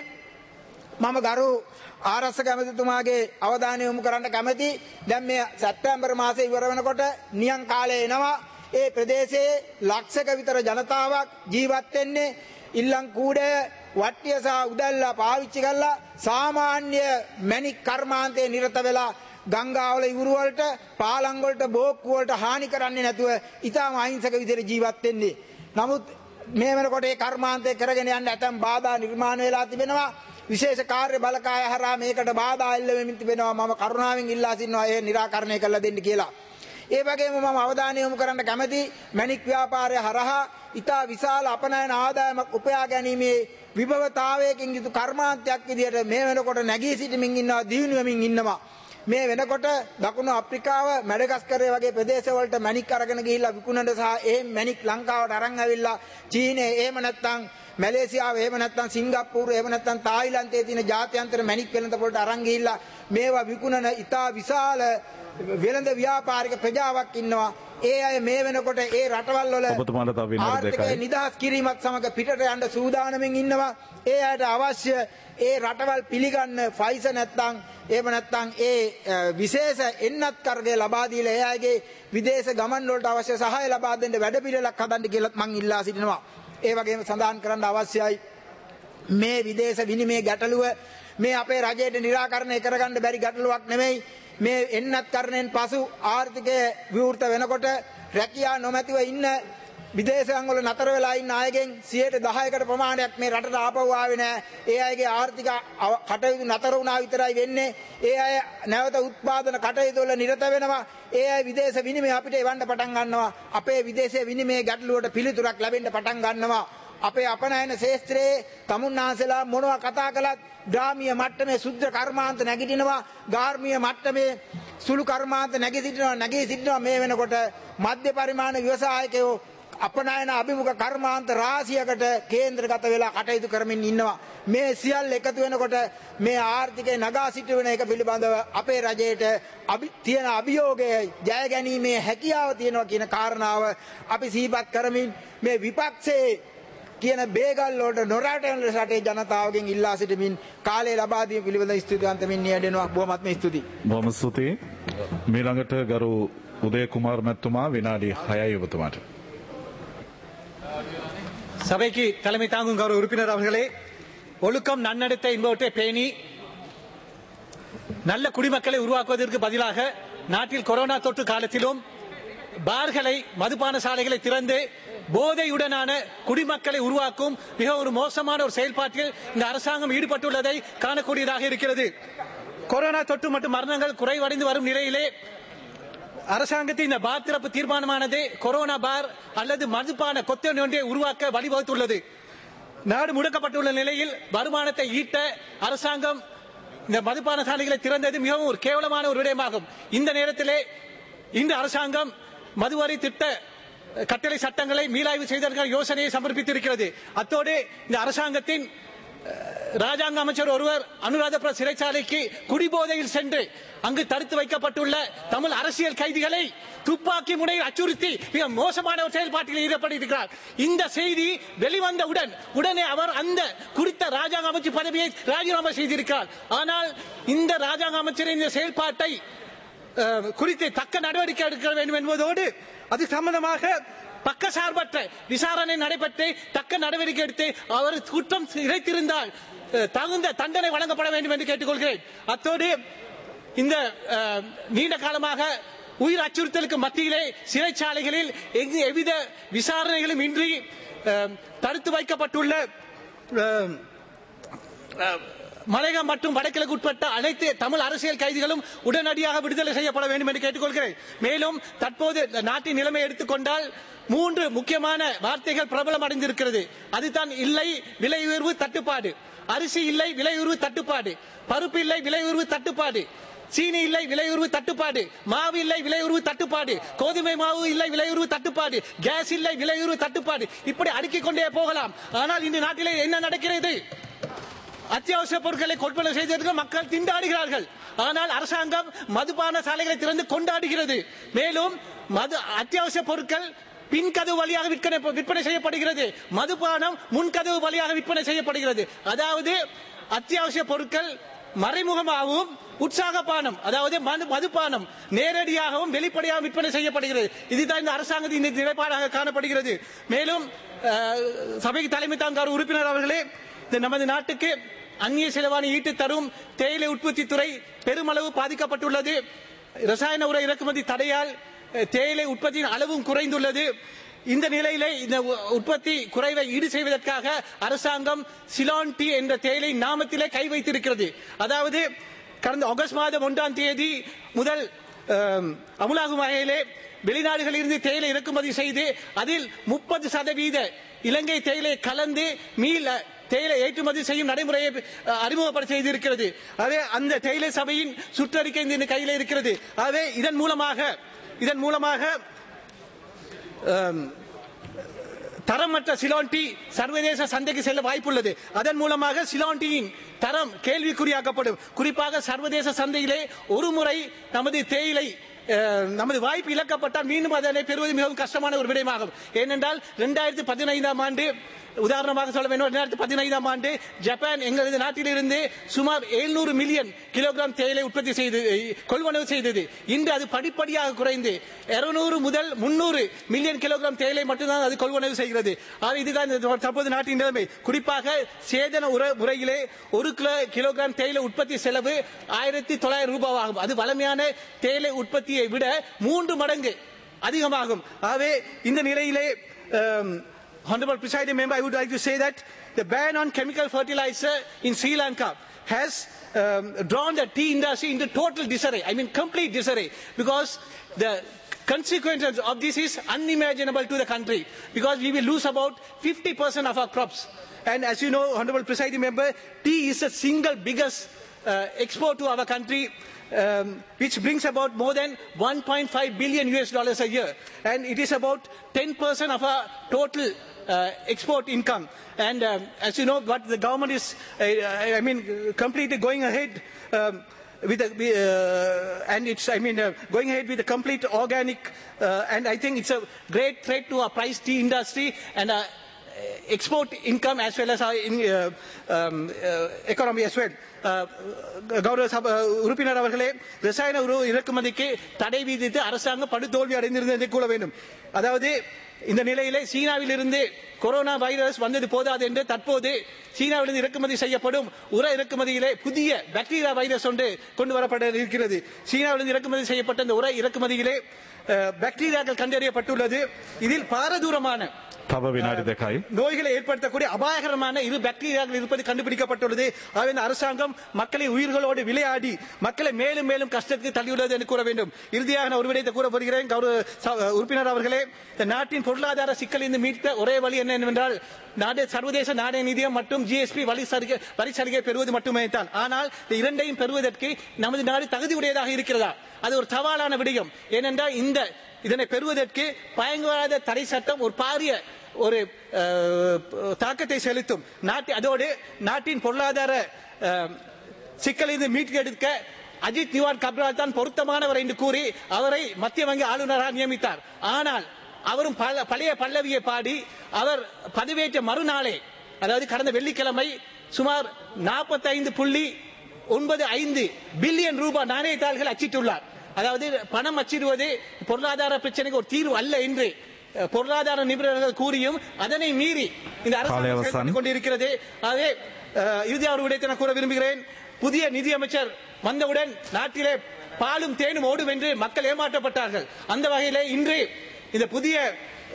මම ගරු ආරක්ෂක ඇමතිතුමාගේ අවධානය යොමු කරන්න කැමැති. දැන් මේ සැප්තැම්බර් මාසයේ ඉවර වෙනකොට නියම් කාලය එනවා. ඒ ප්‍රදේශයේ ලක්ෂක විතර ජනතාවක් ජීවත් වෙන්නේ ඉල්ලංකූඩය වට්ටිය සහ උදැල්ලා පාවිච්චි කරලා සාමාන්‍ය මැණික් කර්මාන්තයේ නිරත වෙලා ගංගාවල ඉවුරු වලට පාලම් වලට බෝක්කු වලට හානි කරන්නේ නැතුව ඊටම අහිංසක විදිහට ජීවත් වෙන්නේ. නමුත් මේ වෙනකොට ඒ කර්මාන්තය කරගෙන යන්න ඇතම් බාධා නිර්මාණය වෙලා තිබෙනවා. විශේෂ කාර්ය බලකාය හරහා මේකට බාධා එල්ල වෙමින් තිබෙනවා. මම කරුණාවෙන් ඉල්ලා සිටිනවා ඒ निराකරණය කළ දෙන්න කියලා. ඒ වගේම මම අවධානය යොමු කරන්න කැමැති මැණික් ව්‍යාපාරය හරහා ඉතා විශාල අපනයන ආදායමක් උපයා ගැනීමේ විභවතාවයකින් යුතු කර්මාන්තයක් විදිහට මේ වෙනකොට නැගී සිටමින් ඉන්නවා, දියුණු වෙමින් ඉන්නවා. මේ වෙනකොට දකුණු අප්‍රිකාව මැඩගස්කරය වගේ ප්‍රදේශවලට මැණික් අරගෙන ගිහිල්ලා විකුණන සහ ඒ මැණික් ලංකාවට අරන් ඇවිල්ලා චීනයේ එහෙම නැත්නම් මැලේසියාව එහෙම නැත්නම් සිංගප්පූරු එහෙම නැත්නම් තායිලන්තයේ තියෙන ජාත්‍යන්තර මැණික් වෙළඳ පොළට අරන් ගිහිල්ලා මේවා විකුණන ඉතා විශාල වෙළඳ ව්‍යාපාරික ප්‍රජාවක් ඉන්නවා. ඒ අය මේ වෙනකොට ඒ රටවල් වල ආර්ථිකය නිදහස් කිරීමත් සමග පිටට යන්න සූදානමින් ඉන්නවා. ඒ අයට අවශ්‍ය ඒ රටවල් පිළිගන්න ෆයිසර් නැත්නම් එහෙම නැත්නම් ඒ විශේෂ එන්නත් කරගය ලබා දීලා ඒ අයගේ විදේශ ගමන් වලට අවශ්‍ය සහාය ලබා දෙන්න වැඩපිළිවෙලක් හදන්න කියලා මම ඉල්ලා සිටිනවා. ඒ වගේම සඳහන් කරන්න අවශ්‍යයි මේ විදේශ විනිමය ගැටලුව මේ අපේ රජයට निराකරණය කරගන්න බැරි ගැටලුවක් නෙමෙයි. මේ එන්නත් කරණයෙන් පසු ආර්ථිකය විවෘත වෙනකොට රැකියා නොමැතිව ඉන්න විදේශයන් වල නතර වෙලා ඉන්න අයගෙන් සියයට දහයකට ප්‍රමාණයක් මේ රටට ආපහු ආවේ නැහැ. ඒ අයගේ ආර්ථික කටයුතු නතර වුණා විතරයි වෙන්නේ. ඒ අය නැවත උත්පාදන කටයුතු වල නිරත වෙනවා. ඒ අය විදේශ විනිමය අපිට එවන්න පටන් ගන්නවා. අපේ විදේශ විනිමය ගැටලුවට පිළිතුරක් ලැබෙන්න පටන් ගන්නවා. අපේ අපනයන ශාස්ත්‍රයේ තමුන්නාන්සලා මොනවා කතා කළත් ග්‍රාමීය මට්ටමේ සුද්ධ කර්මාන්ත නැගිටිනවා, ගාර්මීය මට්ටමේ සුළු කර්මාන්ත නැගී සිටිනවා නැගී සිටිනවා මේ වෙනකොට මධ්‍ය පරිමාණ ව්‍යවසායකයෝ අපනයන අභිමුඛ කර්මාන්ත රාශියකට කේන්ද්‍රගත වෙලා කටයුතු කරමින් ඉන්නවා. මේ සියල්ල එකතු වෙනකොට මේ ආර්ථිකය නගා සිටුවෙන එක පිළිබඳව අපේ රජයට තියෙන අභියෝගය ජය ගැනීමේ හැකියාව තියෙනවා කියන කාරණාව අපි සිහිපත් කරමින් මේ විපක්ෂයේ කියන බේගල් වලට නොරටන රටේ ජනතාවගෙන් ඉල්ලා සිටමින් කාලය ලබා දීම පිළිබඳ ස්තුතිවන්තමින් නියැදෙනවා. බොහොමත්ම ස්තුතියි. බොහොම ස්තුතියි. මීළඟට ගරු උදය කුමාර මැතිතුමා විනාඩි හයයි ඔබතුමාට. சபைக்கு தலைமை தாங்கும் கௌரவ உறுப்பினர் அவர்களே, ஒழுக்கம் நன்னடத்தை என்பவற்றை பேணி நல்ல குடிமக்களை உருவாக்குவதற்கு பதிலாக நாட்டில் கொரோனா தொற்று காலத்திலும் பார்களை மதுபான சாலைகளை திறந்து போதையுடனான குடிமக்களை உருவாக்கும் மிக ஒரு மோசமான ஒரு செயல்பாட்டில் இந்த அரசாங்கம் ஈடுபட்டுள்ளதை காணக்கூடியதாக இருக்கிறது. கொரோனா தொற்று மற்றும் மரணங்கள் குறைவடைந்து வரும் நிலையிலே அரசாங்கத்தின் இந்த பார் திறப்பு தீர்மானமானது கொரோனா பார் அல்லது மதுபான கொத்தன் ஒன்றை உருவாக்க வழிவகுத்துள்ளது. நாடு முடக்கப்பட்டுள்ள நிலையில் வருமானத்தை ஈட்ட அரசாங்கம் இந்த மதுபான சாலைகளை திறந்தது மிகவும் ஒரு கேவலமான ஒரு விடயமாகும். இந்த நேரத்திலே இந்த அரசாங்கம் மதுவரி திட்ட கட்டளை சட்டங்களை மீளாய்வு செய்ததற்கான யோசனையை சமர்ப்பித்திருக்கிறது. அத்தோடு இந்த அரசாங்கத்தின் ராஜாங்க அமைச்சர் ஒருவர் அனுராதபுர சிறைச்சாலைக்கு குடிபோதையில் சென்று அங்கு தடுத்து வைக்கப்பட்டுள்ள தமிழ் அரசியல் கைதிகளை துப்பாக்கி முனையில் அச்சுறுத்தி மிக மோசமான ஒரு செயல்பாட்டில் ஈடுபட்டிருக்கிறார். இந்த செய்தி வெளிவந்தவுடன் உடனே அவர் அந்த குறித்த ராஜாங்க அமைச்சர் பதவியை ராஜினாமா செய்திருக்கிறார். ஆனால் இந்த ராஜாங்க அமைச்சரின் இந்த செயல்பாட்டை குறித்து தக்க நடவடிக்கை எடுக்க வேண்டும் என்பதோடு அது சம்பந்தமாக பக்கசார்பற்ற விசாரணை நடைபெற்று தக்க நடவடிக்கை எடுத்து அவர் குற்றம் இழைத்திருந்தால் தகுந்த தண்டனை வழங்கப்பட வேண்டும் என்று கேட்டுக்கொள்கிறேன். அத்தோடு இந்த நீண்ட காலமாக உயிர் அச்சுறுத்தலுக்கு மத்தியிலே சிறைச்சாலைகளில் எங்கு எவ்வித விசாரணைகளும் இன்றி தடுத்து வைக்கப்பட்டுள்ள மலையகம் மற்றும் வடகிழக்கு உட்பட்ட அனைத்து தமிழ் அரசியல் கைதிகளும் உடனடியாக விடுதலை செய்யப்பட வேண்டும் என்று கேட்டுக்கொள்கிறேன். மேலும் தற்போது நாட்டின் நிலைமை எடுத்துக்கொண்டால் மூன்று முக்கியமான வார்த்தைகள் பிரபலம் அடைந்திருக்கிறது. அதுதான் இல்லை விலை உயர்வு தட்டுப்பாடு, அரிசி இல்லை விலை உயர்வு தட்டுப்பாடு, பருப்பு இல்லை விலை உயர்வு தட்டுப்பாடு, சீனி இல்லை விலை உயர்வு தட்டுப்பாடு, மாவு இல்லை விலை உயர்வு தட்டுப்பாடு, கோதுமை மாவு இல்லை விலை உயர்வு தட்டுப்பாடு, கேஸ் இல்லை விலை உயர்வு தட்டுப்பாடு, இப்படி அடுக்கிக் கொண்டே போகலாம். ஆனால் இந்த நாட்டிலே என்ன நடக்கிறது? அத்தியாவசிய பொருட்களை கொள்வனை செய்ததற்கு மக்கள் திண்டாடுகிறார்கள். ஆனால் அரசாங்கம் மதுபான சாலைகளை திறந்து கொண்டாடுகிறது. மேலும் மது அத்தியாவசிய பொருட்கள் பின்கதவு வழியாக விற்பனை விற்பனை செய்யப்படுகிறது, மதுபானம் முன்கதவு வழியாக விற்பனை செய்யப்படுகிறது. அதாவது அத்தியாவசிய பொருட்கள் மறைமுகமாகவும் உற்சாகப்பானம் அதாவது மதுபானம் நேரடியாகவும் வெளிப்படையாக விற்பனை செய்யப்படுகிறது. இதுதான் இந்த அரசாங்கத்தின் நிலைப்பாடாக காணப்படுகிறது. மேலும் சபைக்கு தலைமை தாங்கார் உறுப்பினர் அவர்களே, நமது நாட்டுக்கு அந்நிய செலவாணி ஈட்டு தரும் தேயிலை உற்பத்தி துறை பெருமளவு பாதிக்கப்பட்டுள்ளது. ரசாயன உர இறக்குமதி தடையால் தேயிலை உற்பத்தியின் அளவும் குறைந்துள்ளது. இந்த நிலையிலே இந்த உற்பத்தி குறைவை ஈடு செய்வதற்காக அரசாங்கம் சிலான் டீ என்ற தேயிலை நாமத்திலே கை வைத்திருக்கிறது. அதாவது கடந்த ஆகஸ்ட் மாதம் ஒன்றாம் தேதி முதல் அமுலாகும் வகையிலே வெளிநாடுகளில் இருந்து தேயிலை இறக்குமதி செய்து அதில் முப்பது சதவீத இலங்கை தேயிலை கலந்து மீள தேயிலை ஏற்றுமதி செய்யும் நடைமுறையை அறிமுகப்படுத்த செய்திருக்கிறது. அதே அந்த தேயிலை சபையின் சுற்றறிக்கை இந்த கையில் இருக்கிறது. அதே இதன் மூலமாக இதன் மூலமாக தரமற்ற சிலான் டீ சர்வதேச சந்தைக்கு செல்ல வாய்ப்புள்ளது. அதன் மூலமாக சிலான் டீயின் தரம் கேள்விக்குறியாக்கப்படும். குறிப்பாக சர்வதேச சந்தையிலே ஒரு முறை நமது தேயிலை நமது வாய்ப்பு இழக்கப்பட்டால் மீண்டும் அதனை பெறுவது மிகவும் கஷ்டமான ஒரு விடயமாகும். ஏனென்றால் இரண்டாயிரத்தி பதினைந்தாம் ஆண்டு உதாரணமாக சொல்ல வேண்டும், இரண்டாயிரத்தி பதினைந்தாம் ஆண்டு ஜப்பான் எங்களது நாட்டிலிருந்து சுமார் எழுநூறு மில்லியன் கிலோகிராம் தேயிலை உற்பத்தி செய்து கொள்வனவு செய்தது. இன்று அது படிப்படியாக குறைந்து இருநூறு முதல் முன்னூறு மில்லியன் கிலோகிராம் தேயிலை மட்டும்தான் அது கொள்வனவு செய்கிறது. இதுதான் தற்போது நாட்டின் நிலைமை. குறிப்பாக சேதன உர முறையிலே ஒரு கிலோ கிலோகிராம் தேயிலை உற்பத்தி செலவு ஆயிரத்தி தொள்ளாயிரம் ரூபாய் ஆகும். அது வளமையான தேயிலை உற்பத்தியை விட மூன்று மடங்கு அதிகமாகும். ஆகவே இந்த நிலையிலே Honorable Presiding Member, I would like to say that the ban on chemical fertilizer in Sri Lanka has um, drawn the tea industry into total disarray. I mean complete disarray, because the consequences of this is unimaginable to the country, because we will lose about fifty percent of our crops. And as you know, Honorable Presiding Member, tea is the single biggest uh, export to our country, um, which brings about more than one point five billion U S dollars a year, and it is about ten percent of our total Uh, export income. And um, as you know, what the government is, uh, I mean, completely going ahead um, with the, uh, and it's, I mean, uh, going ahead with the complete organic, uh, and I think it's a great threat to our price tea industry and our export income as well as our in, uh, um, uh, economy as well. கௌரவ சபா உறுப்பினர் அவர்களே, ரசாயன உர இறக்குமதிக்கு தடை விதித்து அரசாங்கம் படுதோல்வி அடைந்திருந்ததை கூற வேண்டும். அதாவது இந்த நிலையிலே சீனாவில் இருந்து கொரோனா வைரஸ் வந்தது போதாது என்று தற்போது சீனாவிலிருந்து இறக்குமதி செய்யப்படும் உர இறக்குமதியிலே புதிய பாக்டீரியா வைரஸ் ஒன்று கொண்டு வரப்பட இருக்கிறது. சீனாவிலிருந்து இறக்குமதி செய்யப்பட்ட இந்த உர இறக்குமதியிலே பாக்டீரியாக்கள் கண்டறியப்பட்டுள்ளது. இதில் பாரதூரமான நோய்களை ஏற்படுத்தக்கூடிய அபாயகரமான இரு பாக்டீரியாக்கள் இருப்பது கண்டுபிடிக்கப்பட்டுள்ளது. ஆகவே அரசாங்கம் மக்களை உயிர்களோடு விளையாடி மக்களை மேலும் மேலும் கஷ்டத்துக்கு தள்ளியுள்ளது என்று கூற வேண்டும். இறுதியாக நான் ஒரு விடயத்தை கூற போகிறேன். கௌரவ உறுப்பினர் அவர்களே, இந்த நாட்டின் பொருளாதார சிக்கலில் மீட்க ஒரே வழி என்னவென்றால் நாடு சர்வதேச நாணய நிதியம் மற்றும் ஜிஎஸ்பி வரி சலுகை வரி சலுகை பெறுவது மட்டுமே தான். ஆனால் இந்த இரண்டையும் பெறுவதற்கு நமது நாடு தகுதியுடையதாக இருக்கிறதா? அது ஒரு சவாலான விடயம். ஏனென்றால் இந்த இதனை பெறுவதற்கு பயங்கரவாத தடை சட்டம் ஒரு பாரிய ஒரு தாக்கத்தை செலுத்தும். அதோடு நாட்டின் பொருளாதார சிக்கலிருந்து மீட்டெடுக்க அஜித் நிவார் கப்ரால் தான் பொருத்தமானவர் என்று கூறி அவரை மத்திய வங்கி ஆளுநராக நியமித்தார். ஆனால் அவரும் பழைய பல்லவியை பாடி அவர் பதவியேற்ற மறுநாளே, அதாவது கடந்த வெள்ளிக்கிழமை சுமார் நாற்பத்தி ஐந்து புள்ளி ஒன்பது ஐந்து பில்லியன் ரூபாய் நாணயத்தாள்கள் அச்சிட்டுள்ளார். அதாவது பணம் அச்சிடுவது பொருளாதார பிரச்சனைக்கு ஒரு தீர்வு அல்ல என்று பொருளாதார நிபுணர்கள் கூறியும் அதனை மீறி இந்த அரசு கொண்டிருக்கிறது. ஆகவே இறுதியாக ஒரு விடயத்தை நான் கூற விரும்புகிறேன். புதிய நிதியமைச்சர் வந்தவுடன் நாட்டிலே பாலும் தேனும் ஓடும் என்று மக்கள் ஏமாற்றப்பட்டார்கள். அந்த வகையிலே இன்று இந்த புதிய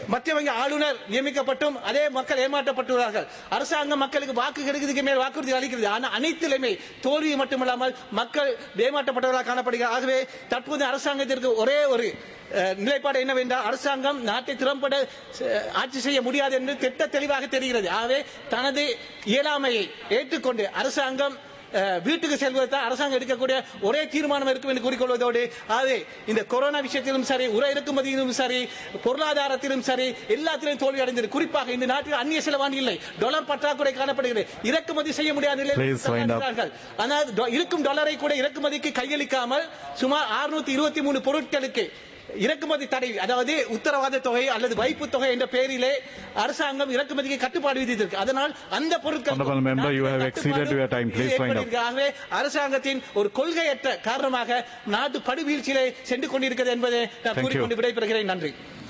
மத்திய வங்கி ஆளுநர் நியமிக்கப்பட்டும் அதே மக்கள் ஏமாற்றப்பட்டுள்ளார்கள். அரசாங்கம் மக்களுக்கு வாக்கு கிடைக்கிறதுக்கு மேல் வாக்குறுதி அளிக்கிறது. ஆனால் அனைத்திலுமே தோல்வி மட்டுமல்லாமல் மக்கள் ஏமாற்றப்பட்டவர்களாக காணப்படுகிறார். ஆகவே தற்போது அரசாங்கத்திற்கு ஒரே ஒரு நிலைப்பாடு என்னவென்றால் அரசாங்கம் நாட்டை திறம்பட ஆட்சி செய்ய முடியாது என்று திட்ட தெளிவாக தெரிகிறது. ஆகவே தனது இயலாமையை ஏற்றுக்கொண்டு அரசாங்கம் வீட்டுக்கு செல்வதுதான் அரசாங்கம் எடுக்கக்கூடிய ஒரே தீர்மானம் இருக்கும் என்று கூறிக்கொள்வதோடு ஆகவே இந்த கொரோனா விஷயத்திலும் சரி, உர இறக்குமதியிலும் சரி, பொருளாதாரத்திலும் சரி, எல்லாத்திலும் தோல்வி அடைந்தது. குறிப்பாக இந்த நாட்டில் அந்நிய செலவாணி இல்லை, டாலர் பற்றாக்குறை காணப்படுகிறது, இறக்குமதி செய்ய முடியாத நிலையில். ஆனால் இருக்கும் டாலரை கூட இறக்குமதிக்கு கையளிக்காமல் சுமார் அறுநூத்தி இருபத்தி மூணு பொருட்களுக்கு இறக்குமதி தடை, அதாவது உத்தரவாத தொகை அல்லது வைப்பு தொகை என்ற பெயரிலே அரசாங்கம் இறக்குமதிக்கு கட்டுப்பாடு விதித்திருக்கு. அதனால் அந்த பொருட்கள் அரசாங்கத்தின் ஒரு கொள்கையற்ற காரணமாக நாட்டு படுவீழ்ச்சியிலே சென்று கொண்டிருக்கிறது என்பதை நான் கூறிக்கொண்டு விடைபெறுகிறேன். நன்றி.